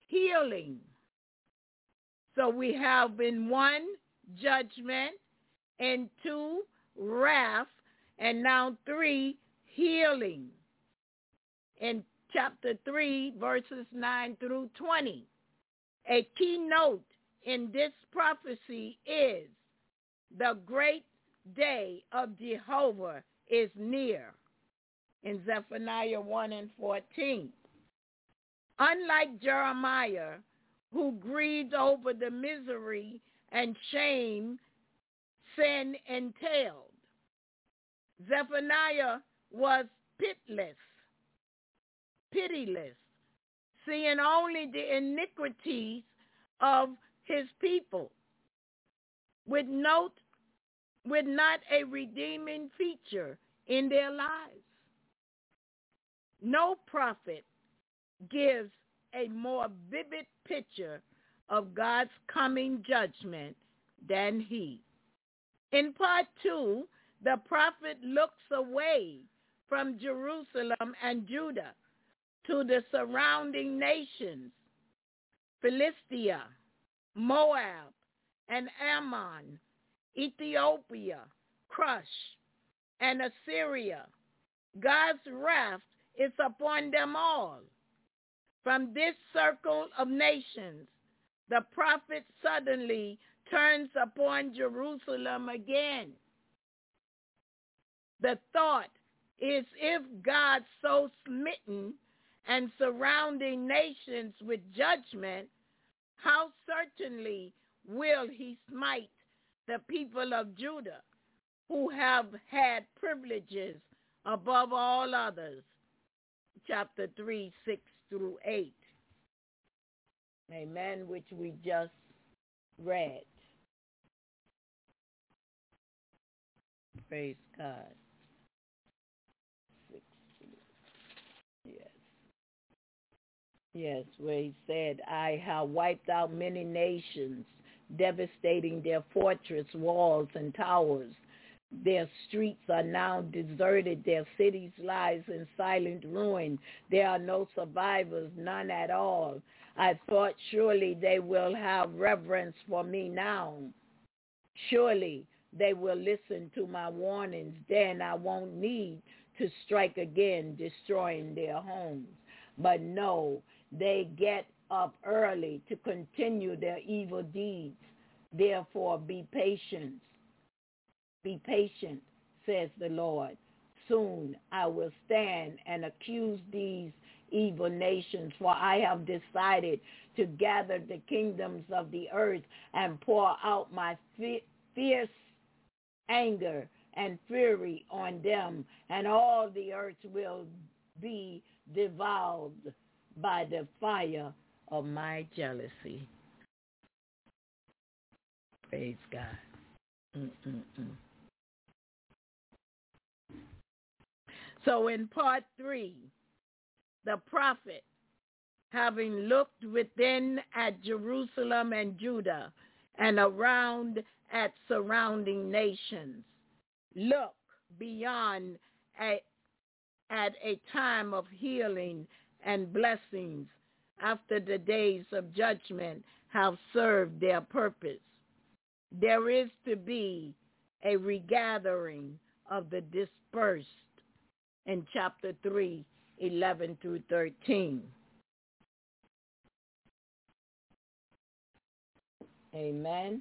healing. So we have in one, judgment, and two, wrath, and now three, healing. In chapter three, verses nine through twenty. A keynote in this prophecy is the great day of Jehovah is near in Zephaniah one and fourteen. Unlike Jeremiah, who grieved over the misery and shame sin entailed, Zephaniah was pitiless, pitiless, seeing only the iniquities of his people, with note, with not a redeeming feature in their lives. No prophet gives a more vivid picture of God's coming judgment than he. In part two, the prophet looks away from Jerusalem and Judah to the surrounding nations, Philistia, Moab, and Ammon, Ethiopia, Cush, and Assyria. God's wrath is upon them all. From this circle of nations, the prophet suddenly turns upon Jerusalem again. The thought is, if God so smitten and surrounding nations with judgment, how certainly will he smite the people of Judah, who have had privileges above all others. Chapter three, six through eight. Amen, which we just read. Praise God. Six, yes. Yes, where he said, I have wiped out many nations, devastating their fortress walls and towers. Their streets are now deserted. Their cities lies in silent ruin. There are no survivors, none at all. I thought surely they will have reverence for me now. Surely they will listen to my warnings. Then I won't need to strike again, destroying their homes. But no, they get up early to continue their evil deeds. Therefore be patient. Be patient, says the Lord. Soon I will stand and accuse these evil nations, for I have decided to gather the kingdoms of the earth and pour out my fierce anger and fury on them, and all the earth will be devoured by the fire of my jealousy. Praise God. Mm-mm-mm. So in part three, the prophet, having looked within at Jerusalem and Judah and around at surrounding nations, look beyond a, at a time of healing and blessings after the days of judgment have served their purpose. There is to be a regathering of the dispersed in chapter three, eleven through thirteen. Amen.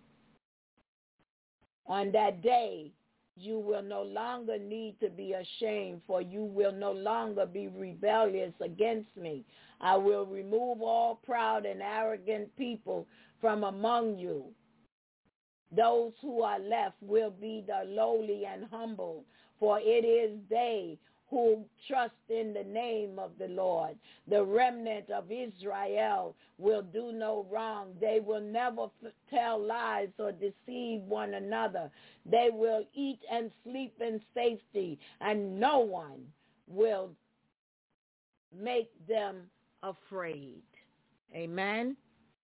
On that day, you will no longer need to be ashamed, for you will no longer be rebellious against me. I will remove all proud and arrogant people from among you. Those who are left will be the lowly and humble, for it is they who trust in the name of the Lord. The remnant of Israel will do no wrong. They will never f- tell lies or deceive one another. They will eat and sleep in safety, and no one will make them afraid. Amen.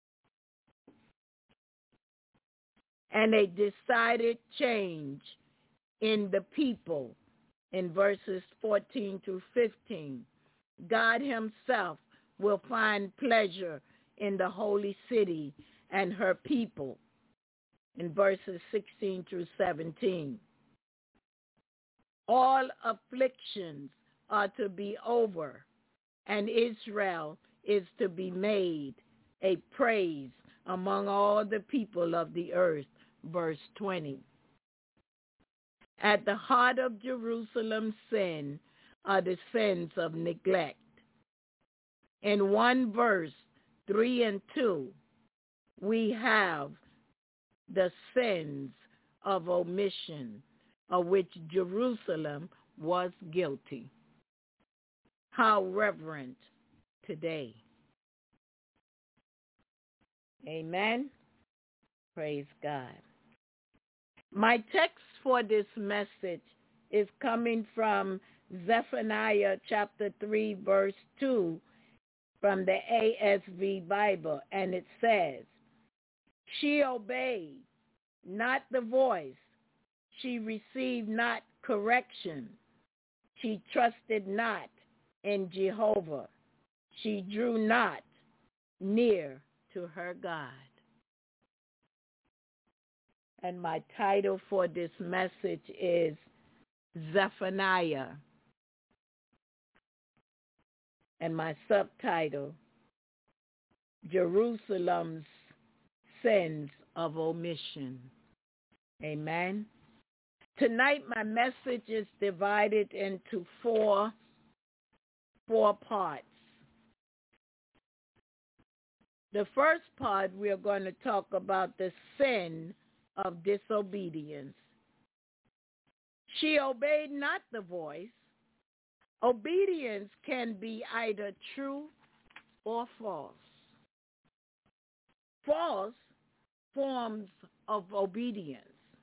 And a decided change in the people. In verses fourteen through fifteen, God himself will find pleasure in the holy city and her people. in verses sixteen through seventeen. All afflictions are to be over, and Israel is to be made a praise among all the people of the earth. Verse twenty. At the heart of Jerusalem's sin are the sins of neglect. In one verse, three and two, we have the sins of omission, of which Jerusalem was guilty. How reverent today. Amen. Praise God. My text for this message is coming from Zephaniah chapter three, verse two, from the A S V Bible, and it says, "She obeyed not the voice. She received not correction. She trusted not in Jehovah. She drew not near to her God." And my title for this message is Zephaniah. And my subtitle, Jerusalem's Sins of Omission. Amen. Tonight my message is divided into four, four parts. The first part, we are going to talk about the sin of disobedience. She obeyed not the voice. Obedience can be either true or false. False forms of obedience.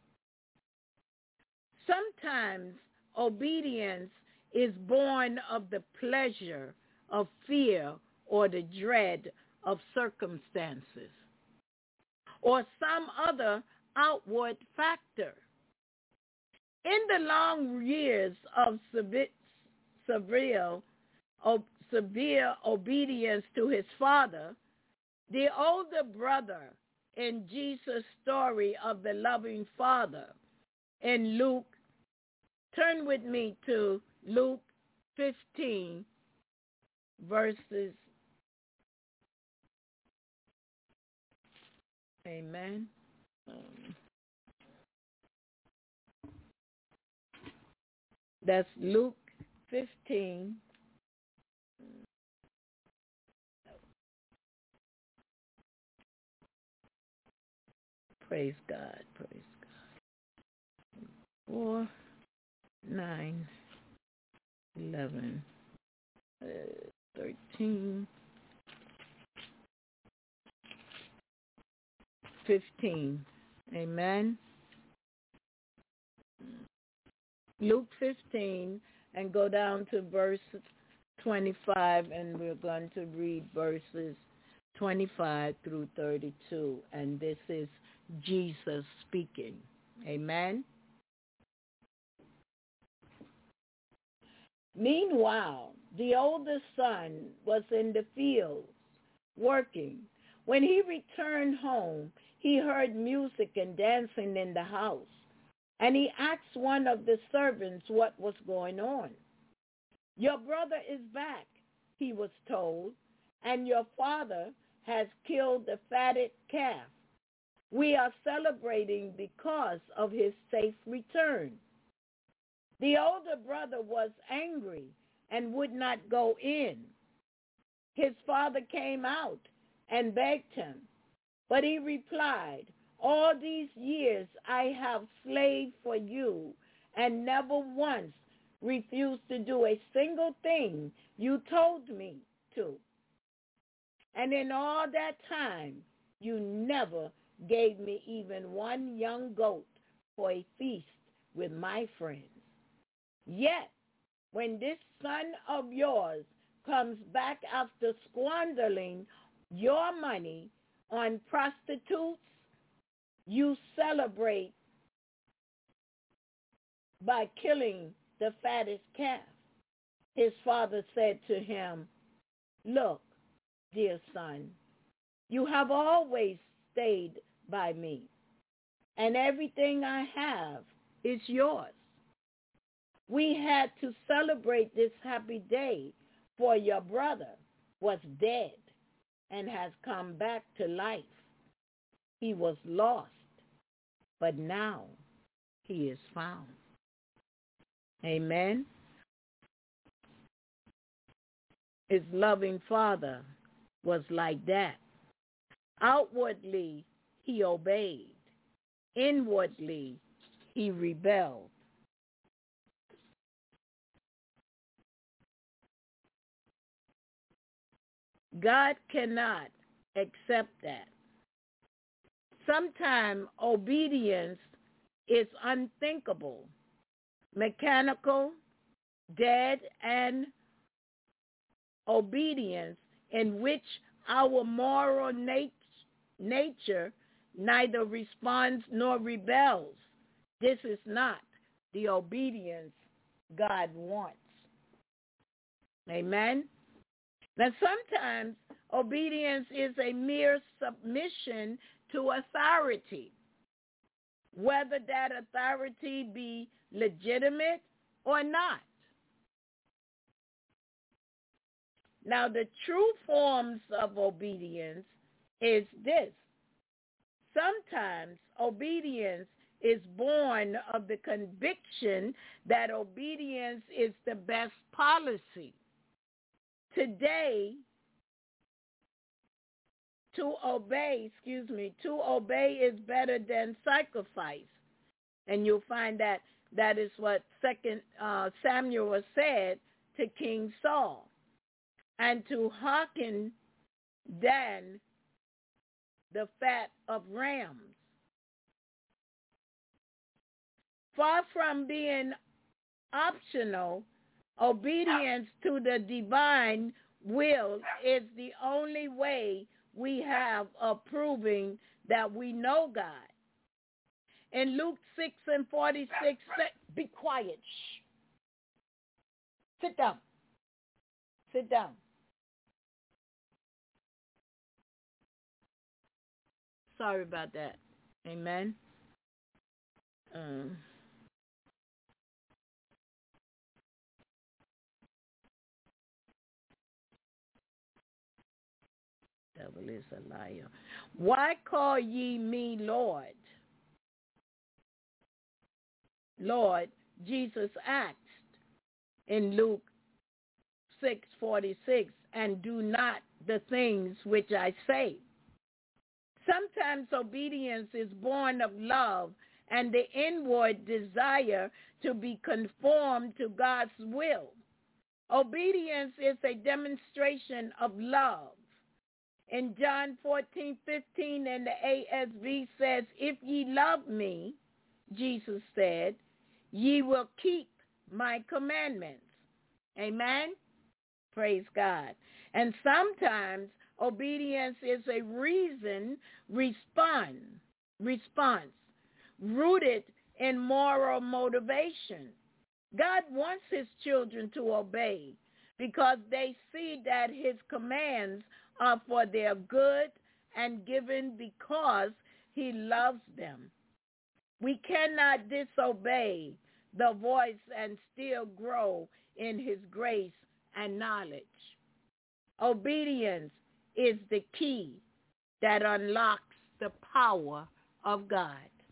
Sometimes obedience is born of the pleasure of fear or the dread of circumstances or some other outward factor. In the long years of severe, severe, severe obedience to his father, the older brother in Jesus' story of the loving father in Luke, turn with me to Luke fifteen, verses, amen. Um, that's Luke fifteen. Praise God, praise God. Four, nine, eleven, uh, thirteen, fifteen. Amen. Luke fifteen, and go down to verse twenty-five, and we're going to read verses twenty-five through thirty-two, and this is Jesus speaking. Amen. Meanwhile, the oldest son was in the fields working. When he returned home, he heard music and dancing in the house, and he asked one of the servants what was going on. "Your brother is back," he was told, "and your father has killed the fatted calf. We are celebrating because of his safe return." The older brother was angry and would not go in. His father came out and begged him, but he replied, "All these years I have slaved for you and never once refused to do a single thing you told me to. And in all that time, you never gave me even one young goat for a feast with my friends. Yet, when this son of yours comes back after squandering your money on prostitutes, you celebrate by killing the fattest calf." His father said to him, "Look, dear son, you have always stayed by me, and everything I have is yours. We had to celebrate this happy day, for your brother was dead and has come back to life. He was lost, but now he is found. Amen. His loving father was like that. Outwardly, he obeyed. Inwardly, he rebelled. God cannot accept that. Sometimes obedience is unthinkable, mechanical, dead, and obedience in which our moral nat- nature neither responds nor rebels. This is not the obedience God wants. Amen? Now, sometimes obedience is a mere submission to authority, whether that authority be legitimate or not. Now, the true forms of obedience is this. Sometimes obedience is born of the conviction that obedience is the best policy. Today, to obey, excuse me, to obey is better than sacrifice. And you'll find that that is what Second uh, Samuel said to King Saul. And to hearken than the fat of rams. Far from being optional, obedience to the divine will is the only way we have of proving that we know God. In Luke six and forty-six, be quiet. Shh. Sit down. Sit down. Sorry about that. Amen. Um, devil is a liar. Why call ye me Lord? Lord, Jesus asked in Luke six forty-six, and do not the things which I say. Sometimes obedience is born of love and the inward desire to be conformed to God's will. Obedience is a demonstration of love. In John fourteen fifteen in the A S V says, if ye love me, Jesus said, ye will keep my commandments. Amen? Praise God. And sometimes obedience is a reason respond, response rooted in moral motivation. God wants his children to obey because they see that his commands are for their good and given because he loves them. We cannot disobey the voice and still grow in his grace and knowledge. Obedience is the key that unlocks the power of God.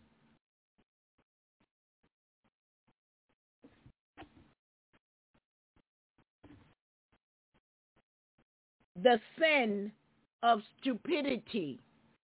The sin of stupidity.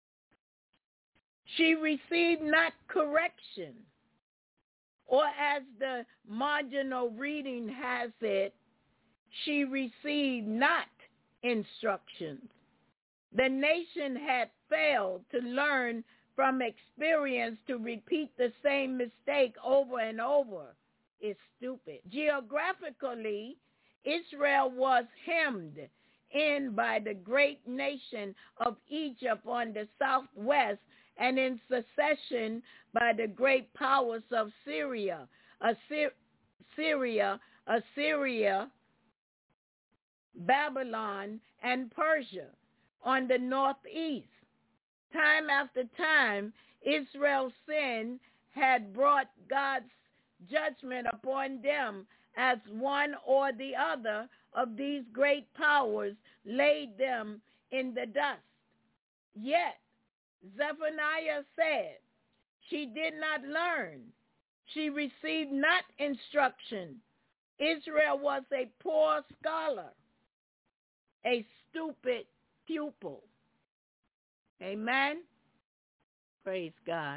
She received not correction, or as the marginal reading has it, she received not instructions. The nation had failed to learn from experience. To repeat the same mistake over and over is stupid. Geographically, Israel was hemmed in by the great nation of Egypt on the southwest and in succession by the great powers of Syria, Assyria, Syria, Assyria, Babylon, and Persia on the northeast. Time after time, Israel's sin had brought God's judgment upon them as one or the other of these great powers laid them in the dust. Yet, Zephaniah said, she did not learn. She received not instruction. Israel was a poor scholar, a stupid pupil. Amen? Praise God.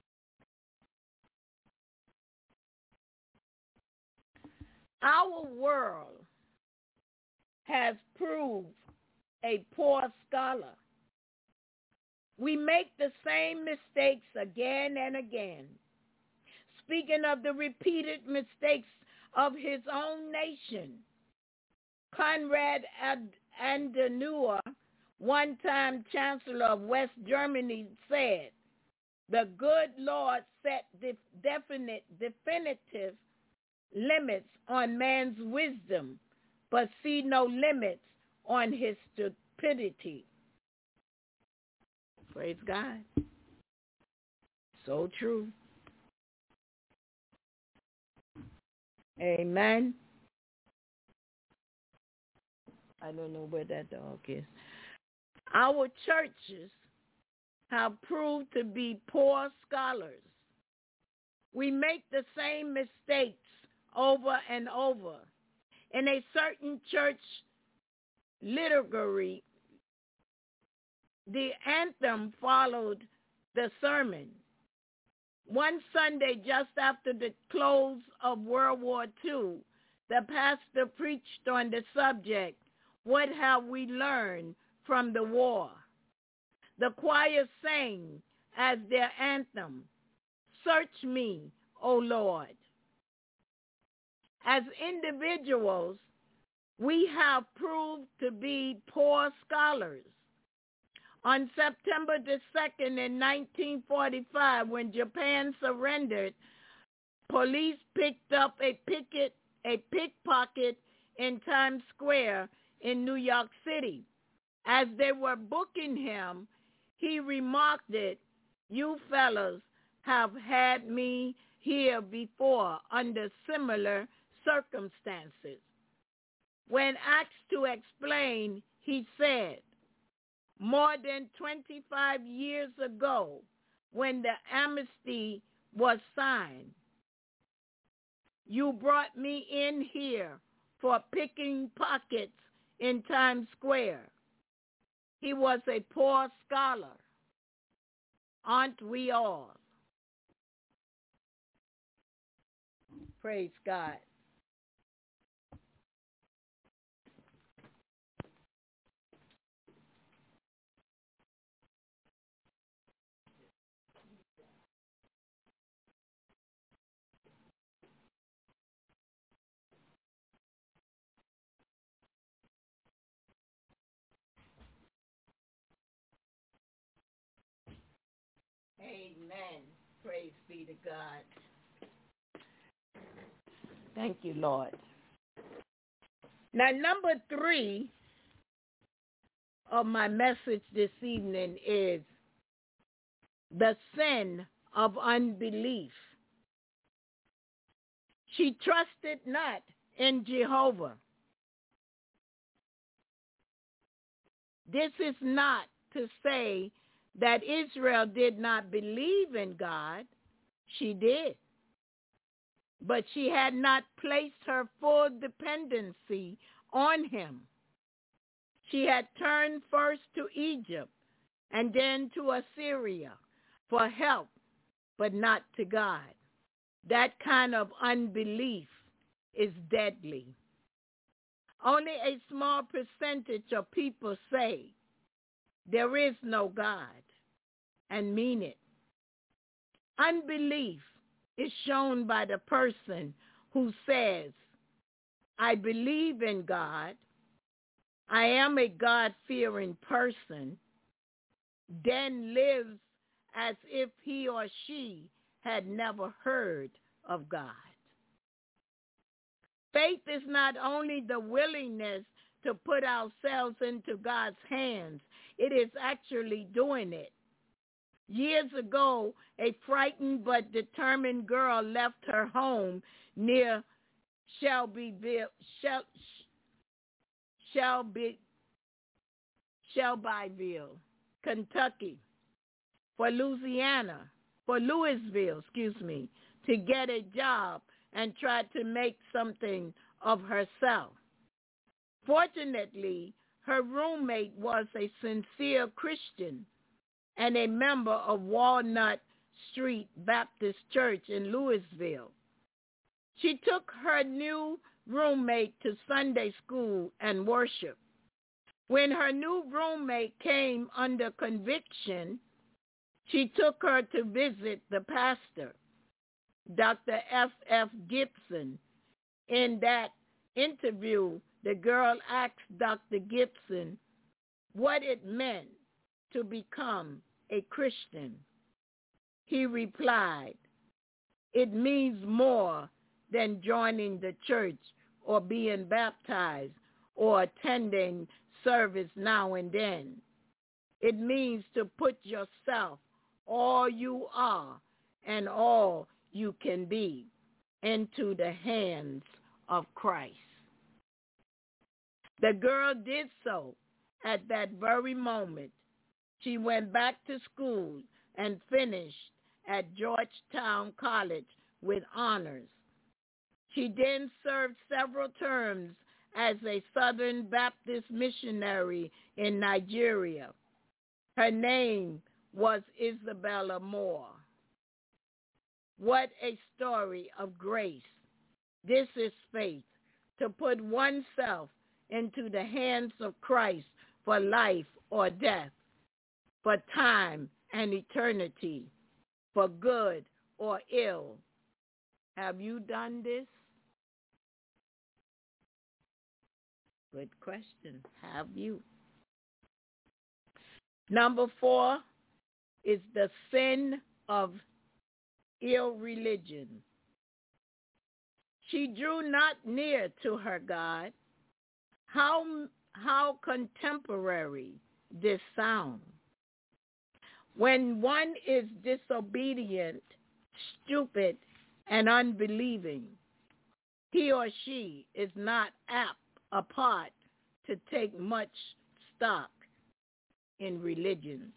Our world has proved a poor scholar. We make the same mistakes again and again. Speaking of the repeated mistakes of his own nation, Konrad Adenauer, one-time Chancellor of West Germany, said, the good Lord set definite, definitive limits on man's wisdom, but see no limits on his stupidity. Praise God. So true. Amen. I don't know where that dog is. Our churches have proved to be poor scholars. We make the same mistakes over and over. In a certain church liturgy, the anthem followed the sermon. One Sunday, just after the close of World War Two, the pastor preached on the subject, what have we learned from the war? The choir sang as their anthem, search me, O Lord. As individuals, we have proved to be poor scholars. On September the second in nineteen forty-five, when Japan surrendered, police picked up a picket, a pickpocket in Times Square in New York City. As they were booking him, he remarked it, you fellas have had me here before under similar circumstances. When asked to explain, he said, more than twenty-five years ago, when the amnesty was signed, you brought me in here for picking pockets in Times Square. He was a poor scholar. Aren't we all? Praise God. Amen. Praise be to God. Thank you, Lord. Now, number three of my message this evening is the sin of unbelief. She trusted not in Jehovah. This is not to say that Israel did not believe in God. She did. But she had not placed her full dependency on him. She had turned first to Egypt and then to Assyria for help, but not to God. That kind of unbelief is deadly. Only a small percentage of people say there is no God and mean it. Unbelief is shown by the person who says, I believe in God, I am a God-fearing person, then lives as if he or she had never heard of God. Faith is not only the willingness to put ourselves into God's hands, it is actually doing it. Years ago, a frightened but determined girl left her home near Shelbyville, Shel, Shelby, Shelbyville, Kentucky, for Louisiana, for Louisville, excuse me, to get a job and try to make something of herself. Fortunately, her roommate was a sincere Christian and a member of Walnut Street Baptist Church in Louisville. She took her new roommate to Sunday school and worship. When her new roommate came under conviction, she took her to visit the pastor, Doctor F F Gibson. In that interview, the girl asked Doctor Gibson what it meant to become a Christian. He replied, "It means more than joining the church or being baptized or attending service now and then. It means to put yourself, all you are and all you can be, into the hands of Christ." The girl did so at that very moment. She went back to school and finished at Georgetown College with honors. She then served several terms as a Southern Baptist missionary in Nigeria. Her name was Isabella Moore. What a story of grace. This is faith, to put oneself into the hands of Christ for life or death, for time and eternity, for good or ill. Have you done this? Good question. Have you? Number four is the sin of irreligion. She drew not near to her God. How, how contemporary this sound. When one is disobedient, stupid, and unbelieving, he or she is not apt apart to take much stock in religion.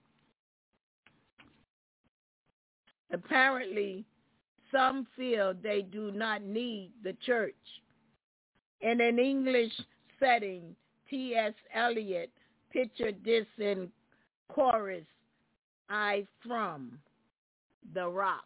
Apparently, some feel they do not need the church. In an English setting, T S Eliot pictured this in chorus, "I from the rock."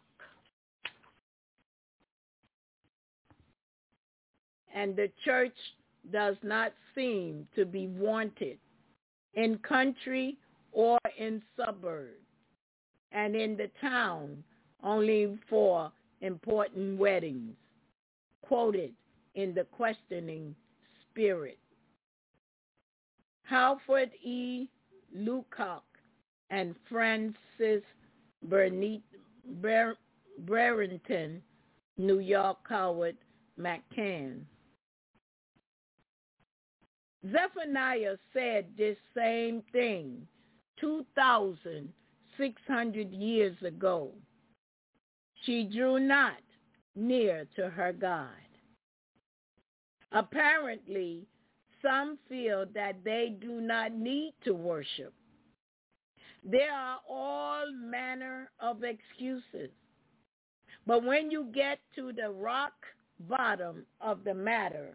And the church does not seem to be wanted in country or in suburb, and in the town only for important weddings, quoted in the Questioning Spirit. Halford E. Lucock and Francis Bernit, Ber, Brereton, New York Howard McCann. Zephaniah said this same thing two thousand six hundred years ago. She drew not near to her God. Apparently, some feel that they do not need to worship. There are all manner of excuses. But when you get to the rock bottom of the matter,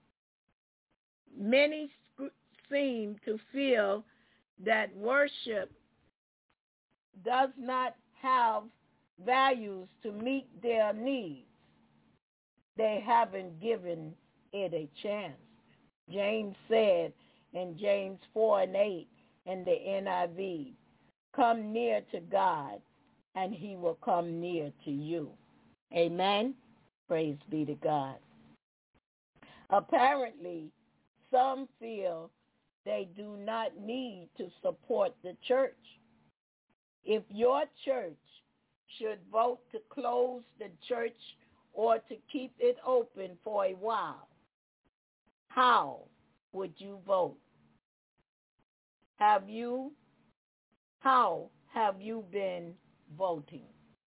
many seem to feel that worship does not have values to meet their needs. They haven't given it a chance. James said in James four and eight in the N I V, "Come near to God, and he will come near to you." Amen? Praise be to God. Apparently, some feel they do not need to support the church. If your church should vote to close the church or to keep it open for a while, how would you vote? Have you, how have you been voting?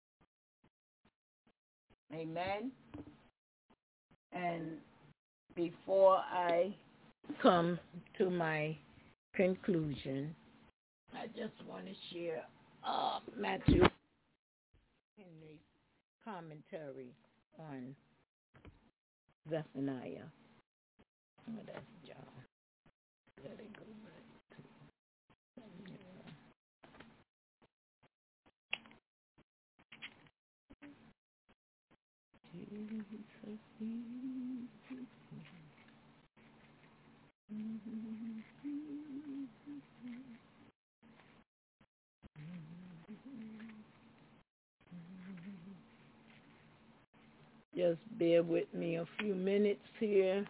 Amen. And before I come to my conclusion, I just want to share uh, Matthew Henry's commentary on Zephaniah. Oh, that's John. Let it go back to Just bear with me a few minutes here.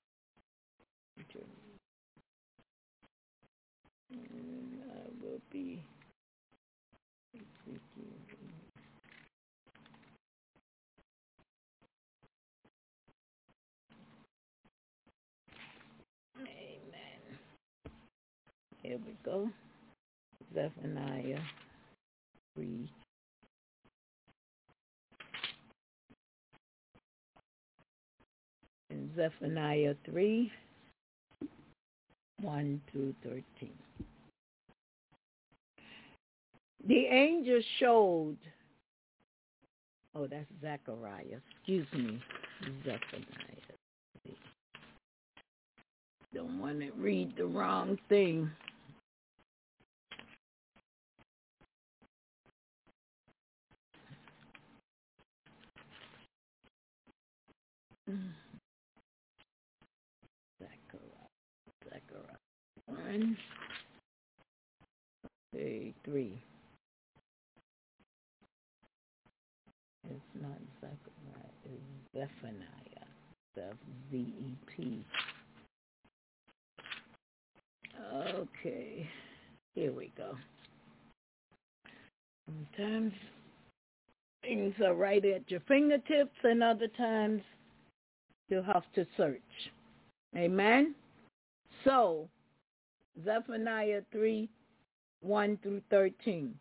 And I will be Amen. Here we go. Zephaniah three. In Zephaniah three, one through thirteen. The angel showed, oh, that's Zechariah, excuse me, Zephaniah. Don't want to read the wrong thing. Zechariah, Zechariah, one, okay, three. It's not Zechariah, it's Zephaniah, that's Z E P. Okay, here we go. Sometimes things are right at your fingertips, and other times you'll have to search. Amen? So, Zephaniah three, one through thirteen.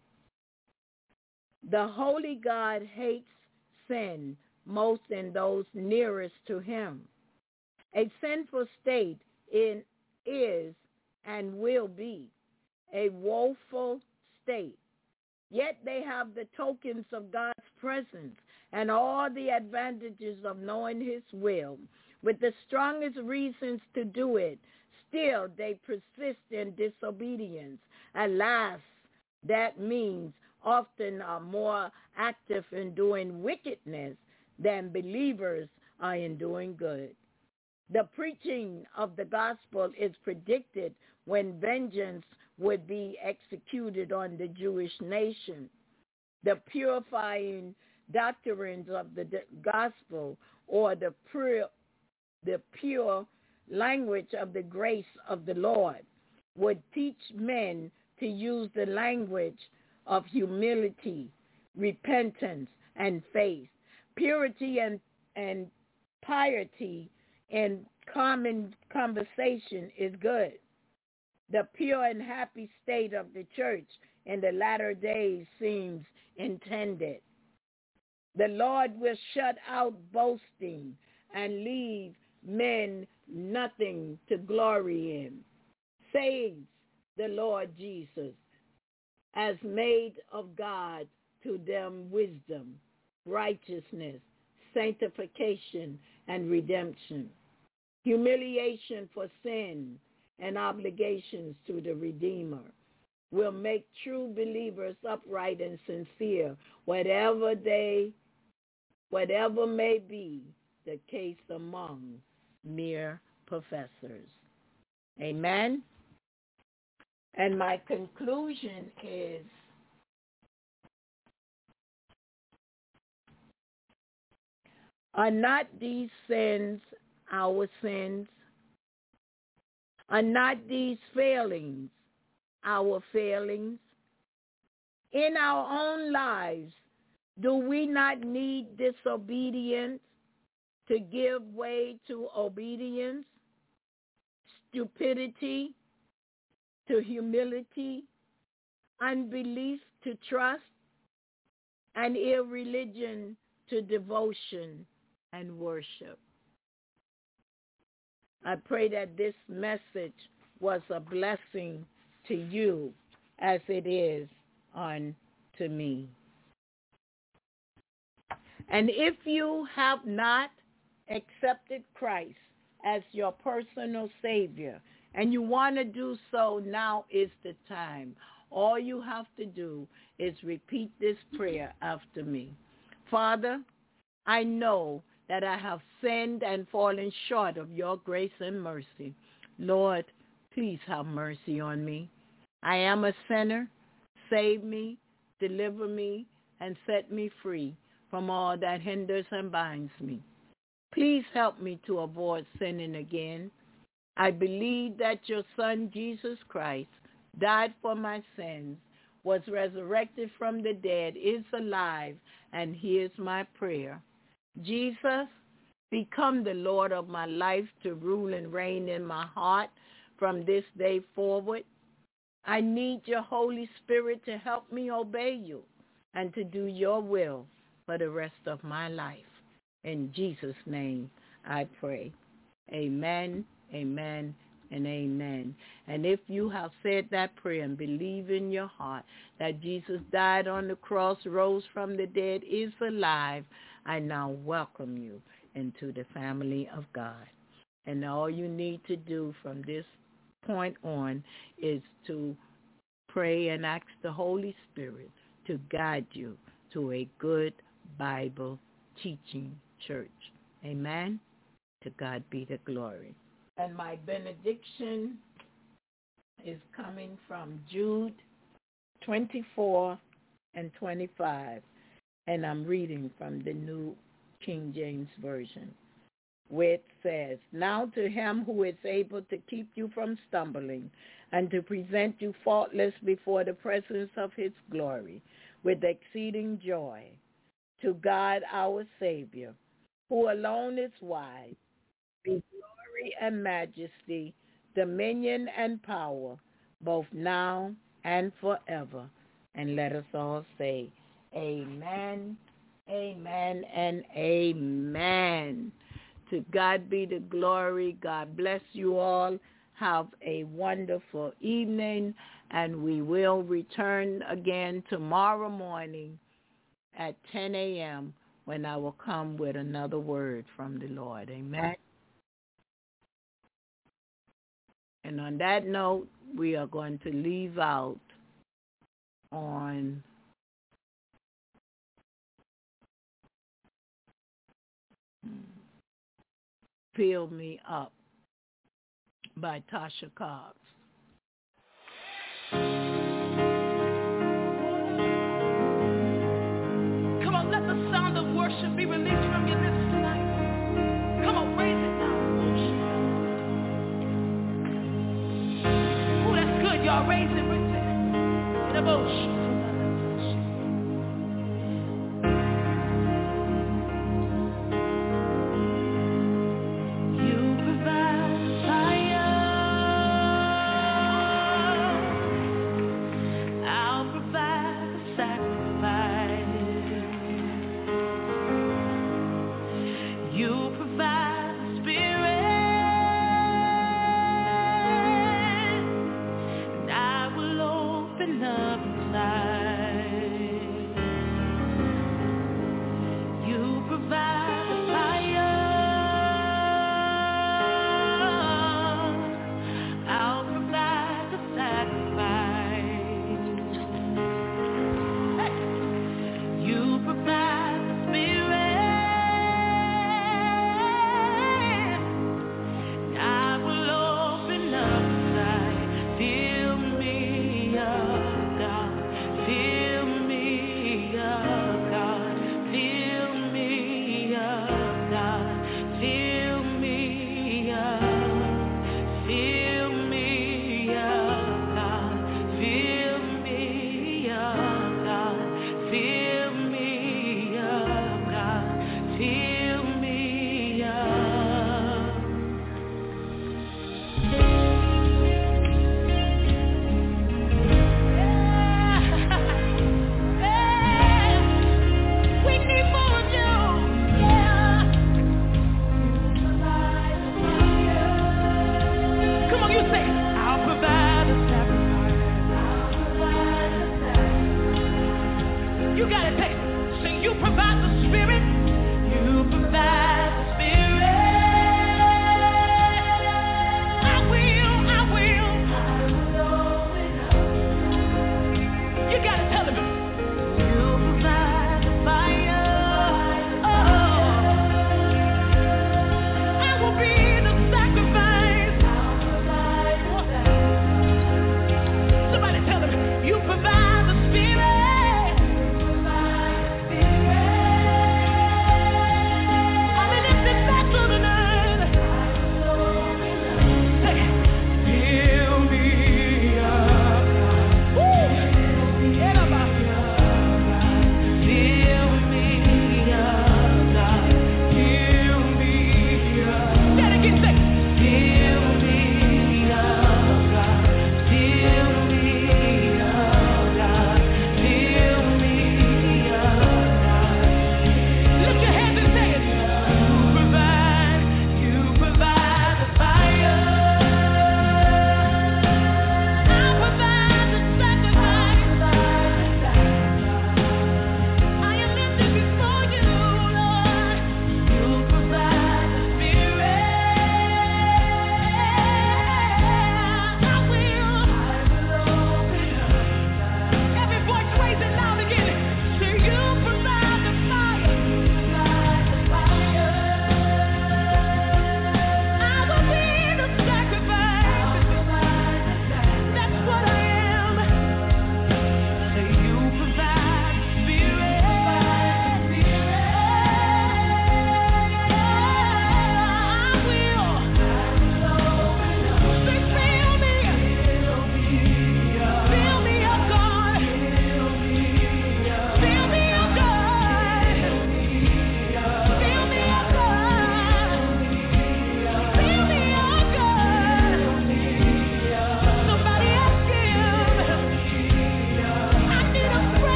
The holy God hates sin most in those nearest to him. A sinful state in, is and will be a woeful state. Yet they have the tokens of God's presence and all the advantages of knowing his will. With the strongest reasons to do it, still they persist in disobedience. Alas, that means often are more active in doing wickedness than believers are in doing good. The preaching of the gospel is predicted when vengeance would be executed on the Jewish nation. The purifying doctrines of the gospel, or the pure, the pure language of the grace of the Lord, would teach men to use the language of humility, repentance, and faith. Purity and, and piety in common conversation is good. The pure and happy state of the church in the latter days seems intended. The Lord will shut out boasting and leave men nothing to glory in. Says the Lord Jesus, as made of God to them wisdom, righteousness, sanctification, and redemption, humiliation for sin, and obligations to the Redeemer, will make true believers upright and sincere, whatever they, whatever may be the case among mere professors. Amen? And my conclusion is, are not these sins our sins? Are not these failings our failings? In our own lives, do we not need disobedience to give way to obedience, stupidity to humility, unbelief to trust, and irreligion to devotion and worship. I pray that this message was a blessing to you as it is unto me. And if you have not accepted Christ as your personal Savior, and you want to do so, now is the time. All you have to do is repeat this prayer after me. Father, I know that I have sinned and fallen short of your grace and mercy. Lord, please have mercy on me. I am a sinner. Save me, deliver me, and set me free from all that hinders and binds me. Please help me to avoid sinning again. I believe that your Son, Jesus Christ, died for my sins, was resurrected from the dead, is alive, and hears my prayer. Jesus, become the Lord of my life to rule and reign in my heart from this day forward. I need your Holy Spirit to help me obey you and to do your will for the rest of my life. In Jesus' name I pray. Amen, amen, and amen. And if you have said that prayer and believe in your heart that Jesus died on the cross, rose from the dead, is alive, I now welcome you into the family of God. And all you need to do from this point on is to pray and ask the Holy Spirit to guide you to a good Bible teaching church. Amen. To God be the glory. And my benediction is coming from Jude twenty-four and twenty-five. And I'm reading from the New King James Version, where it says, now to him who is able to keep you from stumbling and to present you faultless before the presence of his glory with exceeding joy, to God our Savior, who alone is wise, be glory and majesty, dominion and power, both now and forever. And let us all say, amen, amen, and amen. To God be the glory. God bless you all. Have a wonderful evening, and we will return again tomorrow morning at ten a.m. when I will come with another word from the Lord. Amen. And on that note, we are going to leave out on Fill Me Up by Tasha Cobbs. Come on, let the sound of worship be released from your lips tonight. Come on, raise it now. Oh, that's good, y'all. Raise it, raise it. Devotion.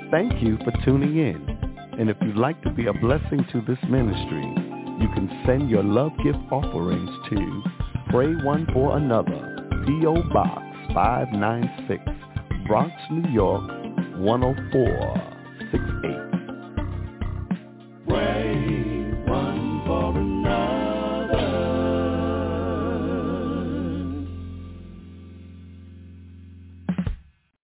Thank you for tuning in. And if you'd like to be a blessing to this ministry, you can send your love gift offerings to Pray One for Another, P O. Box five nine six, Bronx, New York, one oh four six eight.